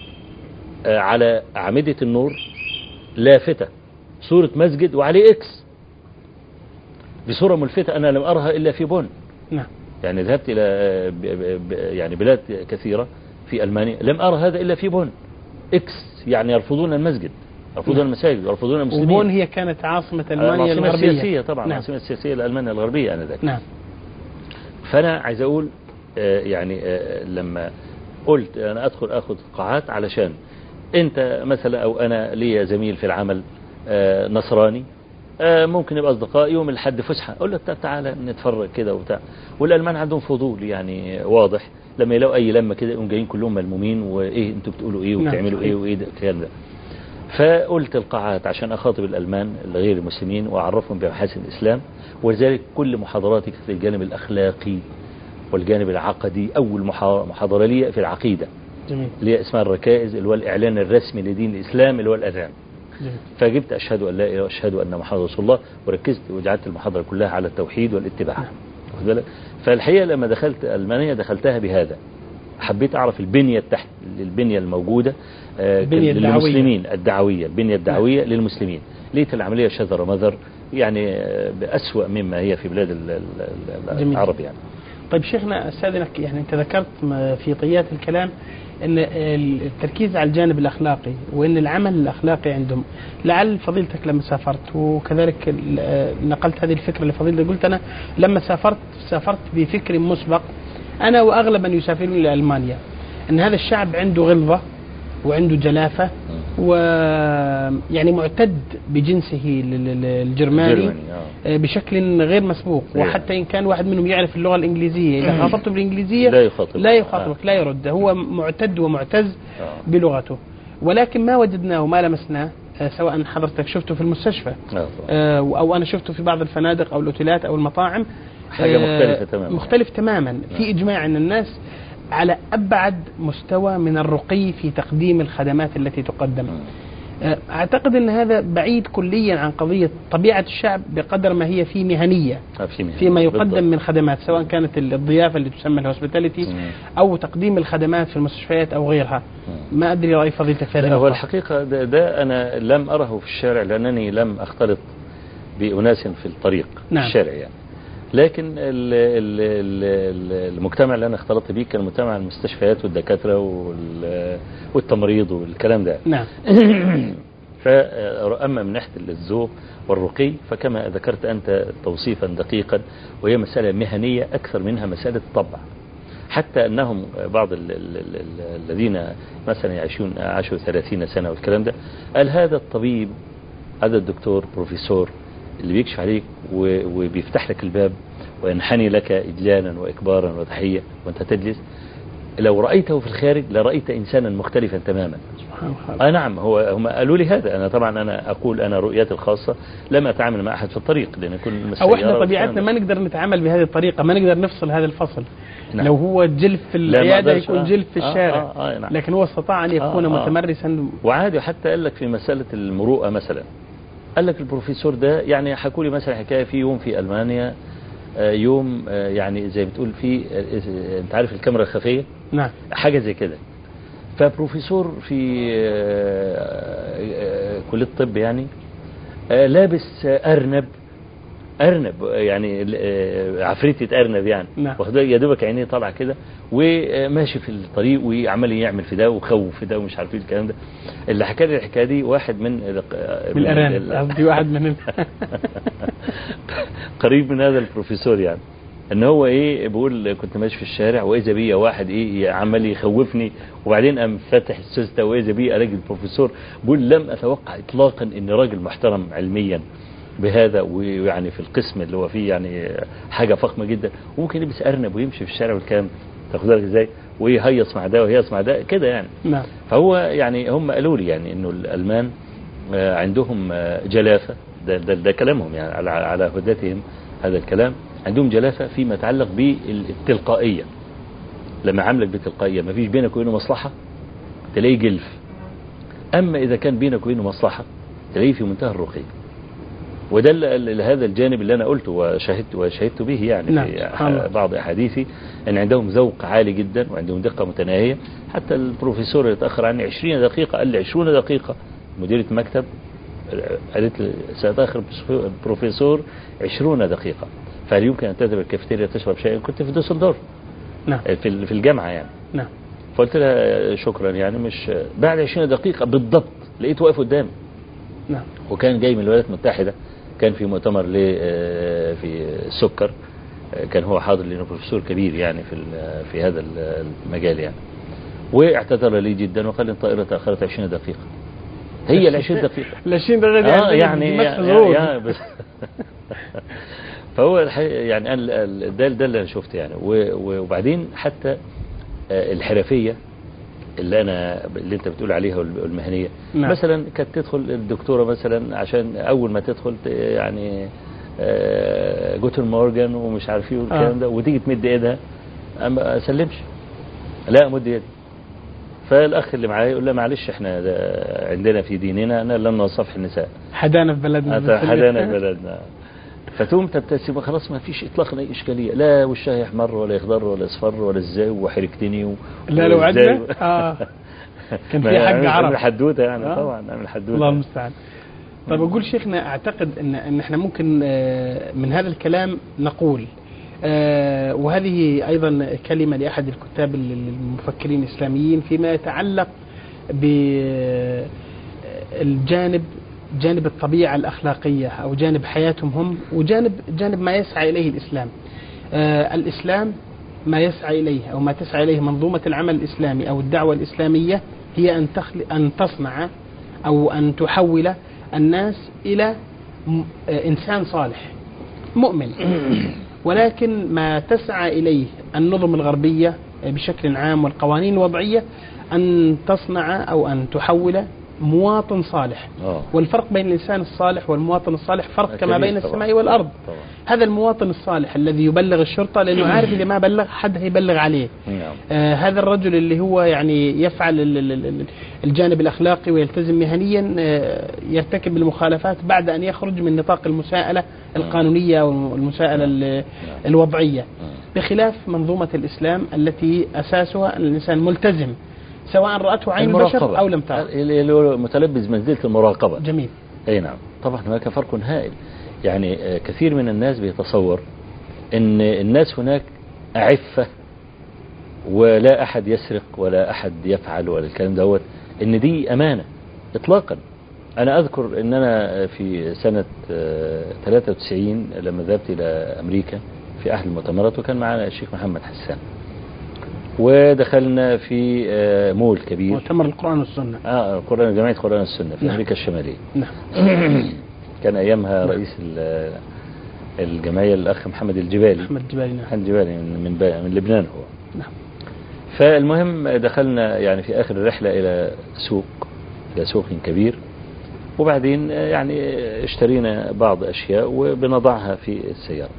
آه على أعمدة النور لافتة صورة مسجد وعليه اكس بصورة ملفتة، أنا لم أرها إلا في بون. نعم. يعني ذهبت إلى يعني بلاد كثيرة في ألمانيا لم أرى هذا إلا في بون، إكس يعني يرفضون المسجد، يرفضون نعم. المساجد، يرفضون المسلمين. وبون هي كانت عاصمة ألمانيا الغربية. العاصمة السياسية طبعا، نعم. العاصمة السياسية لألمانيا الغربية أنا ذاك. نعم. فأنا عايز أقول آه يعني آه لما قلت أنا أدخل أخذ قاعات علشان أنت مثلا أو أنا لي زميل في العمل آه نصراني آه ممكن يبقى أصدقاء يوم الحد فسحة أقول لك تعالى نتفرج كده وبتاع، والألمان عندهم فضول يعني واضح، لما يلاقوا أي لمة كده يقوم جايين كلهم ملمومين وإيه أنتوا بتقولوا إيه وبتعملوا إيه وإيه ده الكلام ده. فقلت القاعات عشان أخاطب الألمان غير المسلمين وأعرفهم بمحاسن الإسلام، ولذلك كل محاضراتي في الجانب الأخلاقي والجانب العقدي. أول محاضرة لي في العقيدة جميل. اللي هي اسمها الركائز، اللي هو الإعلان الرسمي لدين الإسلام اللي هو الأذان. فجبت أشهد أن لا إله وأشهد أن محمد رسول الله، وركزت وجعلت المحاضرة كلها على التوحيد والاتباع. نعم. فالحقيقة لما دخلت ألمانيا دخلتها بهذا، حبيت أعرف البنية التحت البنية الموجودة آه للمسلمين الدعوية، البنية الدعوية نعم. للمسلمين. لقيت العملية شذر مذر يعني آه بأسوأ مما هي في بلاد العرب يعني. طيب شيخنا استاذنك، يعني انت ذكرت في طيات الكلام ان التركيز على الجانب الاخلاقي وان العمل الاخلاقي عندهم، لعل فضيلتك لما سافرت وكذلك نقلت هذه الفكره لفضيلتك، قلت انا لما سافرت سافرت بفكر مسبق انا واغلب من يسافرون الى المانيا، ان هذا الشعب عنده غلظه وعنده جلافه ويعني معتد بجنسه الجرماني بشكل غير مسبوق، وحتى إن كان واحد منهم يعرف اللغة الإنجليزية إذا خاطبته بالإنجليزية لا يخاطبك لا, يخاطبك لا يرد، هو معتد ومعتز بلغته. ولكن ما وجدناه وما لمسناه سواء حضرتك شفته في المستشفى أو أنا شفته في بعض الفنادق أو الأوتيلات أو المطاعم حاجة مختلفة تماما مختلف تماما في إجماع أن الناس على أبعد مستوى من الرقي في تقديم الخدمات التي تقدم. أعتقد أن هذا بعيد كليا عن قضية طبيعة الشعب بقدر ما هي في مهنية فيما يقدم من خدمات، سواء كانت الضيافة اللي تسمى الهوسبيتاليتي أو تقديم الخدمات في المستشفيات أو غيرها. ما أدري رأي فضيلتك في هذا. هو الحقيقة ده, ده أنا لم أره في الشارع لأنني لم أختلط بأناس في الطريق نعم. في الشارع يعني. لكن ال ال ال المجتمع اللي أنا اختلطت بيه كان مجتمع المستشفيات والدكاترة والتمريض والكلام ده نعم. فأما من ناحية الذوق والرقي فكما ذكرت أنت توصيفا دقيقا، وهي مسألة مهنية أكثر منها مسألة طبع. حتى أنهم بعض ال ال ال الذين مثلا يعيشون عاشوا ثلاثين سنة والكلام ده، قال هذا الطبيب هذا الدكتور بروفيسور اللي بيكشف عليك وبيفتح لك الباب وينحني لك إجلالا وإكبارا وتحية وأنت تجلس، لو رأيته في الخارج لرأيت إنسانا مختلفا تماما. آه نعم، هو هم قالوا لي هذا. أنا طبعا أنا أقول أنا رؤيتي الخاصة لم أتعامل مع أحد في الطريق، لأن كل أو إحنا طبيعتنا ما نقدر نتعامل بهذه الطريقة، ما نقدر نفصل هذا الفصل. نعم. لو هو جلف في العيادة يكون جلف في الشارع. آه آه آه نعم. لكن هو استطاع أن يكون آه آه متمرسا وعادي. حتى قال لك في مسألة المروءة مثلا، قال لك البروفيسور ده يعني حكوا لي مثلا حكاية في يوم في ألمانيا يوم يعني زي بتقول في انت عارف الكاميرا الخفية نعم حاجة زي كده، فبروفيسور في كلية الطب يعني لابس أرنب ارنب يعني عفريتة ارنب يعني نعم. واخد يا دوبك عينيه طالعه كده وماشي في الطريق وعمال يعمل في ده وخوف في ده ومش عارف ايه الكلام ده. اللي حكى لي الحكايه دي واحد من من الارانب، قصدي واحد من قريب من هذا البروفيسور يعني، ان هو ايه بيقول كنت ماشي في الشارع واذا بيا واحد ايه عمال يخوفني وبعدين قام فاتح السوسته واذا بيا راجل بروفيسور بيقول لم اتوقع اطلاقا ان راجل محترم علميا بهذا ويعني في القسم اللي هو فيه يعني حاجه فخمه جدا وممكن يلبس ارنب ويمشي في الشارع والكلام تاخد بالك ازاي ويهيص مع ده ويهيص مع ده كده يعني. نعم. فهو يعني هم قالوا لي يعني انه الالمان عندهم جلافه ده, ده, ده كلامهم يعني على على هدتهم هذا الكلام، عندهم جلافه فيما يتعلق بالتلقائيه. لما عاملك بتلقائيه ما فيش بينك وبينه مصلحه تلاقيه جلف، اما اذا كان بينك وبينه مصلحه تلاقيه في منتهى الرقي. وده هذا الجانب اللي انا قلته وشهدت وشهدت به يعني نعم. في بعض احاديثي ان عندهم ذوق عالي جدا وعندهم دقه متناهيه. حتى البروفيسور اللي اتاخر عني عشرين دقيقه قال لي عشرين دقيقه، مديره مكتب قالت لي سيتاخر البروفيسور عشرين دقيقه، فهل يمكن ان تذهب الكافيتيريا تشرب شيء؟ كنت في دوسلدورف نعم. في في الجامعه يعني. نعم. فقلت لها شكرا يعني مش بعد عشرين دقيقه بالضبط لقيت واقف قدامي. نعم. وكان جاي من الولايات المتحدة، كان في مؤتمر ل في السكر، كان هو حاضر لأنه بروفيسور كبير يعني في في هذا المجال يعني. واعتذر لي جدا وقال لي الطائرة تأخرت عشرين دقيقة. هي ال عشرين دقيقة ال عشرين دقيقة اه يعني يعني بس فهو يعني ده ده اللي انا شفته يعني. وبعدين حتى الحرفية اللي انا اللي انت بتقول عليها والمهنيه. نعم. مثلا كانت تدخل الدكتوره مثلا عشان اول ما تدخل يعني جوتن مورجان ومش عارف ايه والكلام آه. ده وتيجي تمد ايدها ما اسلمش لا مد يدي. فالاخ اللي معايا يقول له معلش احنا عندنا في ديننا انا لن نصفح النساء حدانا في بلدنا حدانا في بلدنا. فتقوم تبتسم خلاص ما فيش اطلاقا اي اشكاليه، لا وشها يحمر ولا يخضر ولا اصفر ولا ازاي وحركتني و... لا لو عدنا اه كان في حق عرب عامل حدوته يعني. آه. طبعا عامل حدوته الله المستعان. طيب اقول شيخنا اعتقد ان ان احنا ممكن من هذا الكلام نقول آه وهذه ايضا كلمه لاحد الكتاب المفكرين الاسلاميين فيما يتعلق بالجانب جانب الطبيعة الأخلاقية أو جانب حياتهم هم وجانب جانب ما يسعى إليه الإسلام. آه الإسلام ما يسعى إليه أو ما تسعى إليه منظومة العمل الإسلامي أو الدعوة الإسلامية هي أن تخل أن تصنع أو أن تحول الناس إلى إنسان صالح مؤمن. ولكن ما تسعى إليه النظم الغربية بشكل عام والقوانين الوضعية أن تصنع أو أن تحول مواطن صالح. أوه. والفرق بين الإنسان الصالح والمواطن الصالح فرق كما بين السماء طبعا. والأرض طبعا. هذا المواطن الصالح الذي يبلغ الشرطة لأنه عارف إذا ما بلغ حد هيبلغ عليه. آه هذا الرجل اللي هو يعني يفعل الجانب الأخلاقي ويلتزم مهنيا آه يرتكب المخالفات بعد أن يخرج من نطاق المساءلة القانونية والمساءلة الوضعية، بخلاف منظومة الإسلام التي أساسها أن الإنسان ملتزم سواء رأته عين البشر أو لم ترى، اللي هو متلبس منزلة المراقبة. جميل. أي نعم طبعا هناك فرق هائل. يعني كثير من الناس بيتصور أن الناس هناك أعفة ولا أحد يسرق ولا أحد يفعل ولا الكلام دوت، أن دي أمانة إطلاقا. أنا أذكر أن أنا في سنة ثلاثة وتسعين لما ذهبت إلى أمريكا في أحد المؤتمرات وكان معنا الشيخ محمد حسان ودخلنا في مول كبير مؤتمر القرآن والسنة اه القرآن جمعية القرآن والسنة في نعم. أمريكا الشمالية. نعم. كان أيامها نعم. رئيس الجمعية الأخ محمد الجبالي محمد الجبالي نعم. محمد الجبالي من من, من لبنان هو. نعم. فالمهم دخلنا يعني في آخر الرحلة إلى سوق إلى سوق كبير، وبعدين يعني اشترينا بعض أشياء وبنضعها في السيارة.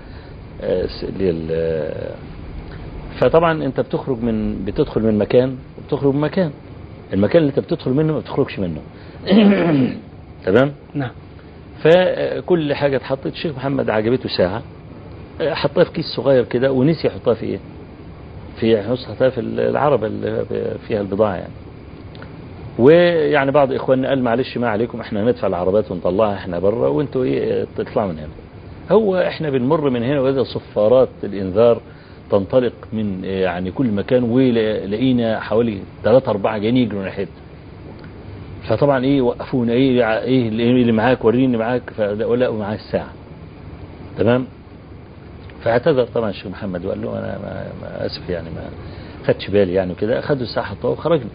فطبعا انت بتخرج من بتدخل من مكان وبتخرج من مكان، المكان اللي انت بتدخل منه ما بتخرجش منه. تمام. نعم. فكل حاجه اتحطت. الشيخ محمد عجبته ساعه حطها في كيس صغير كده ونسي يحطها في ايه في حطها في العربه اللي فيها البضاعه يعني. ويعني بعض اخواننا قال معلش ما عليكم احنا ندفع العربات ونطلعها احنا بره وانتوا ايه تطلعوا من هنا. هو احنا بنمر من هنا وهذا صفارات الانذار تنطلق من يعني كل مكان، ولقينا حوالي ثلاثة أربعة جايين يجروا ناحيتنا. فطبعا ايه وقفونا، ايه ايه اللي معاك، وريني اللي معاك. فلا معاه الساعه. تمام. فاعتذر طبعا الشيخ محمد وقال له انا ما, ما اسف يعني ما خدش بالي يعني كده. اخذوا الساعه حطوها وخرجنا.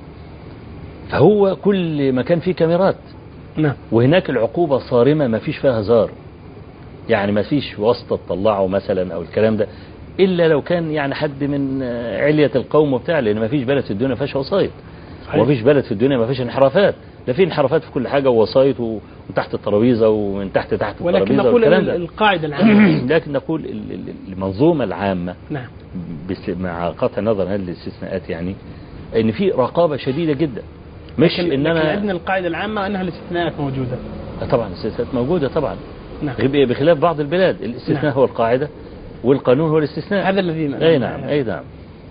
فهو كل مكان فيه كاميرات. نعم. وهناك العقوبه صارمه ما فيش فيها هزار. يعني ما فيش واسطه تطلعه مثلا او الكلام ده، الا لو كان يعني حد من علية القوم وبتاع، لان ما فيش بلد في الدنيا ما فيهاش وسايط. وما فيش بلد في الدنيا ما فيش انحرافات. لا في انحرافات في كل حاجه ووسايط وتحت الترابيزه ومن تحت تحت الترابيزه. ولكن نقول القاعده العامه لكن نقول المنظومه العامه. نعم. مع قطع النظر عن الاستثناءات يعني ان في رقابه شديده جدا. مش لكن ان انا عندنا القاعده العامه انها الاستثناءات موجوده. طبعا الاستثناءات موجوده طبعا. نعم. بخلاف بعض البلاد الاستثناء نعم. هو القاعده والقانون هو الاستثناء. هذا الذي اي نعم اي نعم.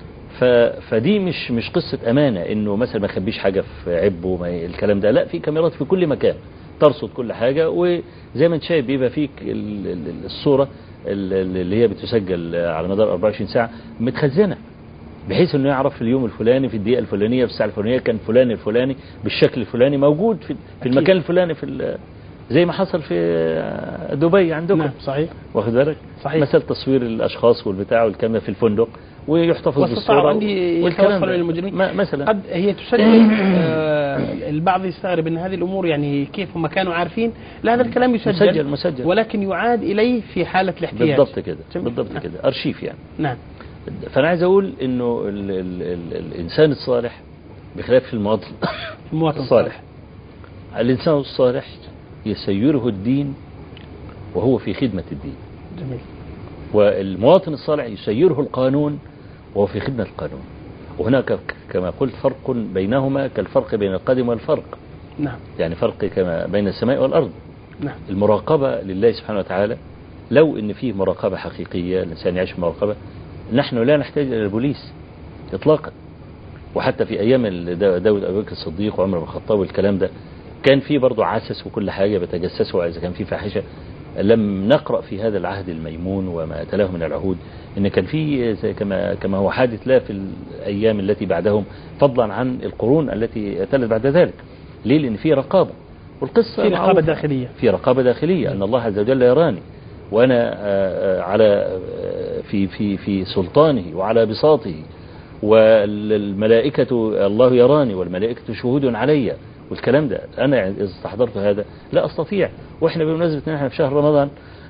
فدي مش مش قصة أمانة إنه مثلا ما يخبيش حاجة في عبه ما الكلام ده. لا، في كاميرات في كل مكان ترصد كل حاجة، وزي ما انت شايف بيبقى فيك الصورة اللي هي بتسجل على مدار أربعة وعشرين ساعة متخزنة، بحيث إنه يعرف في اليوم الفلاني في الدقيقة الفلانية في الساعة الفلانية كان فلان الفلاني بالشكل الفلاني موجود في, في المكان الفلاني في زي ما حصل في دبي عندكم. نعم صحيح. واخد بالك؟ صحيح. مثل تصوير الأشخاص والبتاع والكلام في الفندق ويحتفظ بالصورة عندي والكلام للمجرمين مثلا. قد هي تسجل. آه البعض يستغرب ان هذه الامور يعني كيف هم كانوا عارفين. لا، هذا الكلام يسجل مسجل مسجل ولكن يعاد اليه في حالة الاحتياج. بالضبط كده بالضبط كده ارشيف يعني. نعم. فانا عايز اقول انه ال ال ال الانسان الصالح بخلاف المواطن المواطن الصالح. الانسان الصالح يسيره الدين وهو في خدمة الدين. جميل. والمواطن الصالح يسيره القانون وهو في خدمة القانون. وهناك كما قلت فرق بينهما كالفرق بين القدم والفرق. نعم. يعني فرق كما بين السماء والأرض. نعم. المراقبة لله سبحانه وتعالى، لو ان فيه مراقبة حقيقية الإنسان يعيش مراقبة، نحن لا نحتاج إلى البوليس إطلاقا. وحتى في أيام داود أبو بكر الصديق وعمر بن الخطاب والكلام ده كان في برضه عسس وكل حاجة بتجسسوا إذا كان في فاحشة. لم نقرأ في هذا العهد الميمون وما تلاه من العهود ان كان في كما كما هو حادث لا في الايام التي بعدهم، فضلا عن القرون التي تلت بعد ذلك. ليه؟ لان في رقابه، والقصه في رقابه داخليه في رقابه داخليه ان الله عز وجل يراني وانا على في في في سلطانه وعلى بساطه، والملائكه الله يراني والملائكه شهود علي والكلام ده. انا اذا استحضرت هذا لا استطيع. واحنا بمناسبه ان احنا في شهر رمضان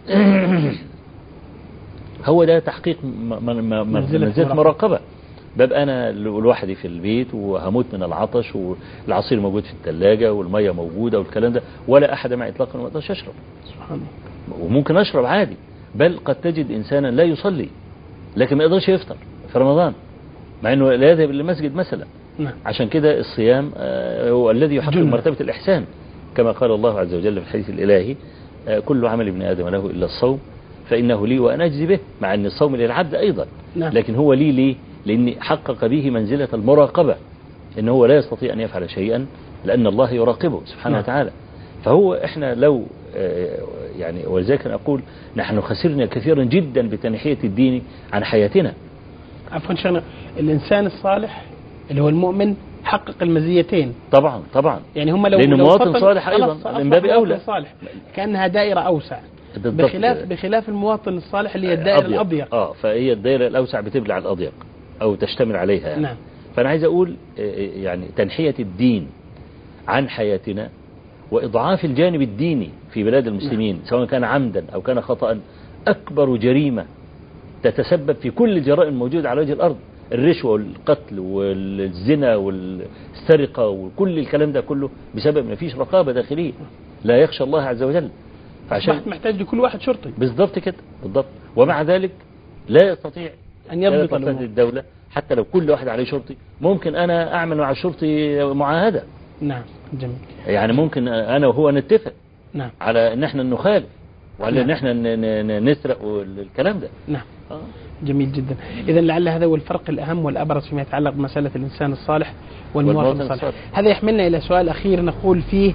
هو ده تحقيق منزلة مراقبة. ببقى أنا لوحدي في البيت وهموت من العطش والعصير موجود في الثلاجة والمية موجودة والكلام ده، ولا أحد معي إطلاقا وما أقدرش أشرب. سبحان الله. وممكن أشرب عادي، بل قد تجد إنسانا لا يصلي لكن ما يقدرش يفطر في رمضان مع أنه لا يذهب للمسجد مثلا. نعم. عشان كده الصيام هو الذي يحقق جملة. مرتبة الإحسان كما قال الله عز وجل في الحديث الإلهي: كل عمل ابن آدم له إلا الصوم فإنه لي وأنا أجزي به. مع أن الصوم للعبد أيضا. نعم. لكن هو لي ليه؟ لأن حقق به منزلة المراقبة، إن هو لا يستطيع أن يفعل شيئا لأن الله يراقبه سبحانه نعم. وتعالى. فهو إحنا لو يعني ولذلك أقول نحن خسرنا كثيرا جدا بتنحية الدين عن حياتنا. عفوا شيخنا، الإنسان الصالح اللي هو المؤمن حقق المزيتين. طبعا طبعا. يعني هم لو لأنه لو مواطن صالح أيضا من باب أولى. صالح كأنها دائرة أوسع. بالضبط. بخلاف بخلاف المواطن الصالح اللي هي الدائرة الأضيق. اه فهي الدائرة الأوسع بتبلع الأضيق أو تشتمل عليها يعني. نعم. فأنا عايز أقول يعني تنحية الدين عن حياتنا وإضعاف الجانب الديني في بلاد المسلمين. نعم. سواء كان عمدا أو كان خطأ أكبر جريمة تتسبب في كل الجرائم الموجودة على وجه الأرض. الرشوة والقتل والزنا والسرقة وكل الكلام ده كله بسبب ما فيش رقابة داخلية، لا يخشى الله عز وجل. فعشان محتاج لكل واحد شرطي. بالضبط كده بالضبط. ومع ذلك لا يستطيع أن يضبط الدولة حتى لو كل واحد عليه شرطي. ممكن أنا أعمل مع الشرطي معاهدة. نعم جميل. يعني ممكن أنا وهو نتفق. نعم. على أن احنا نخالف وعلى نعم. أن احنا نسرق والكلام ده. نعم. آه. جميل جدا. إذا لعل هذا هو الفرق الأهم والأبرز فيما يتعلق بمسألة الإنسان الصالح والمواطن الصالح. هذا يحملنا إلى سؤال أخير نقول فيه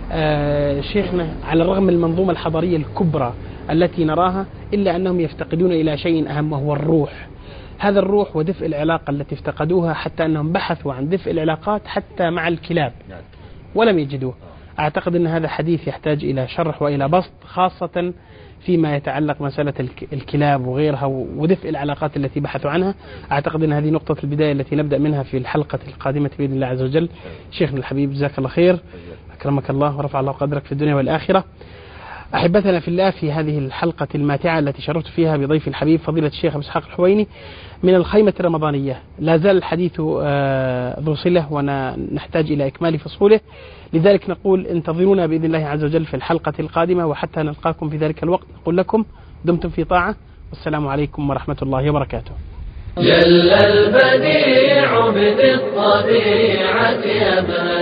آه شيخنا على الرغم من المنظومة الحضارية الكبرى التي نراها إلا أنهم يفتقدون إلى شيء أهم وهو الروح. هذا الروح ودفء العلاقة التي افتقدوها، حتى أنهم بحثوا عن دفء العلاقات حتى مع الكلاب ولم يجدوه. أعتقد أن هذا حديث يحتاج إلى شرح وإلى بسط، خاصة فيما يتعلق مسألة الكلاب وغيرها ودفء العلاقات التي بحثوا عنها. أعتقد أن هذه نقطة البداية التي نبدأ منها في الحلقة القادمة بإذن الله عز وجل. شيخنا الحبيب جزاك الله خير، أكرمك الله ورفع الله قدرك في الدنيا والآخرة. أحبتنا في الله، في هذه الحلقة الماتعة التي شرفت فيها بضيف الحبيب فضيلة الشيخ أبو إسحاق الحويني من الخيمة الرمضانية، لا زال الحديث ذو صلة ونحتاج إلى إكمال فصوله، لذلك نقول انتظرونا بإذن الله عز وجل في الحلقة القادمة، وحتى نلقاكم في ذلك الوقت نقول لكم دمتم في طاعة، والسلام عليكم ورحمة الله وبركاته. جل البديع بذي الطبيعة أبهى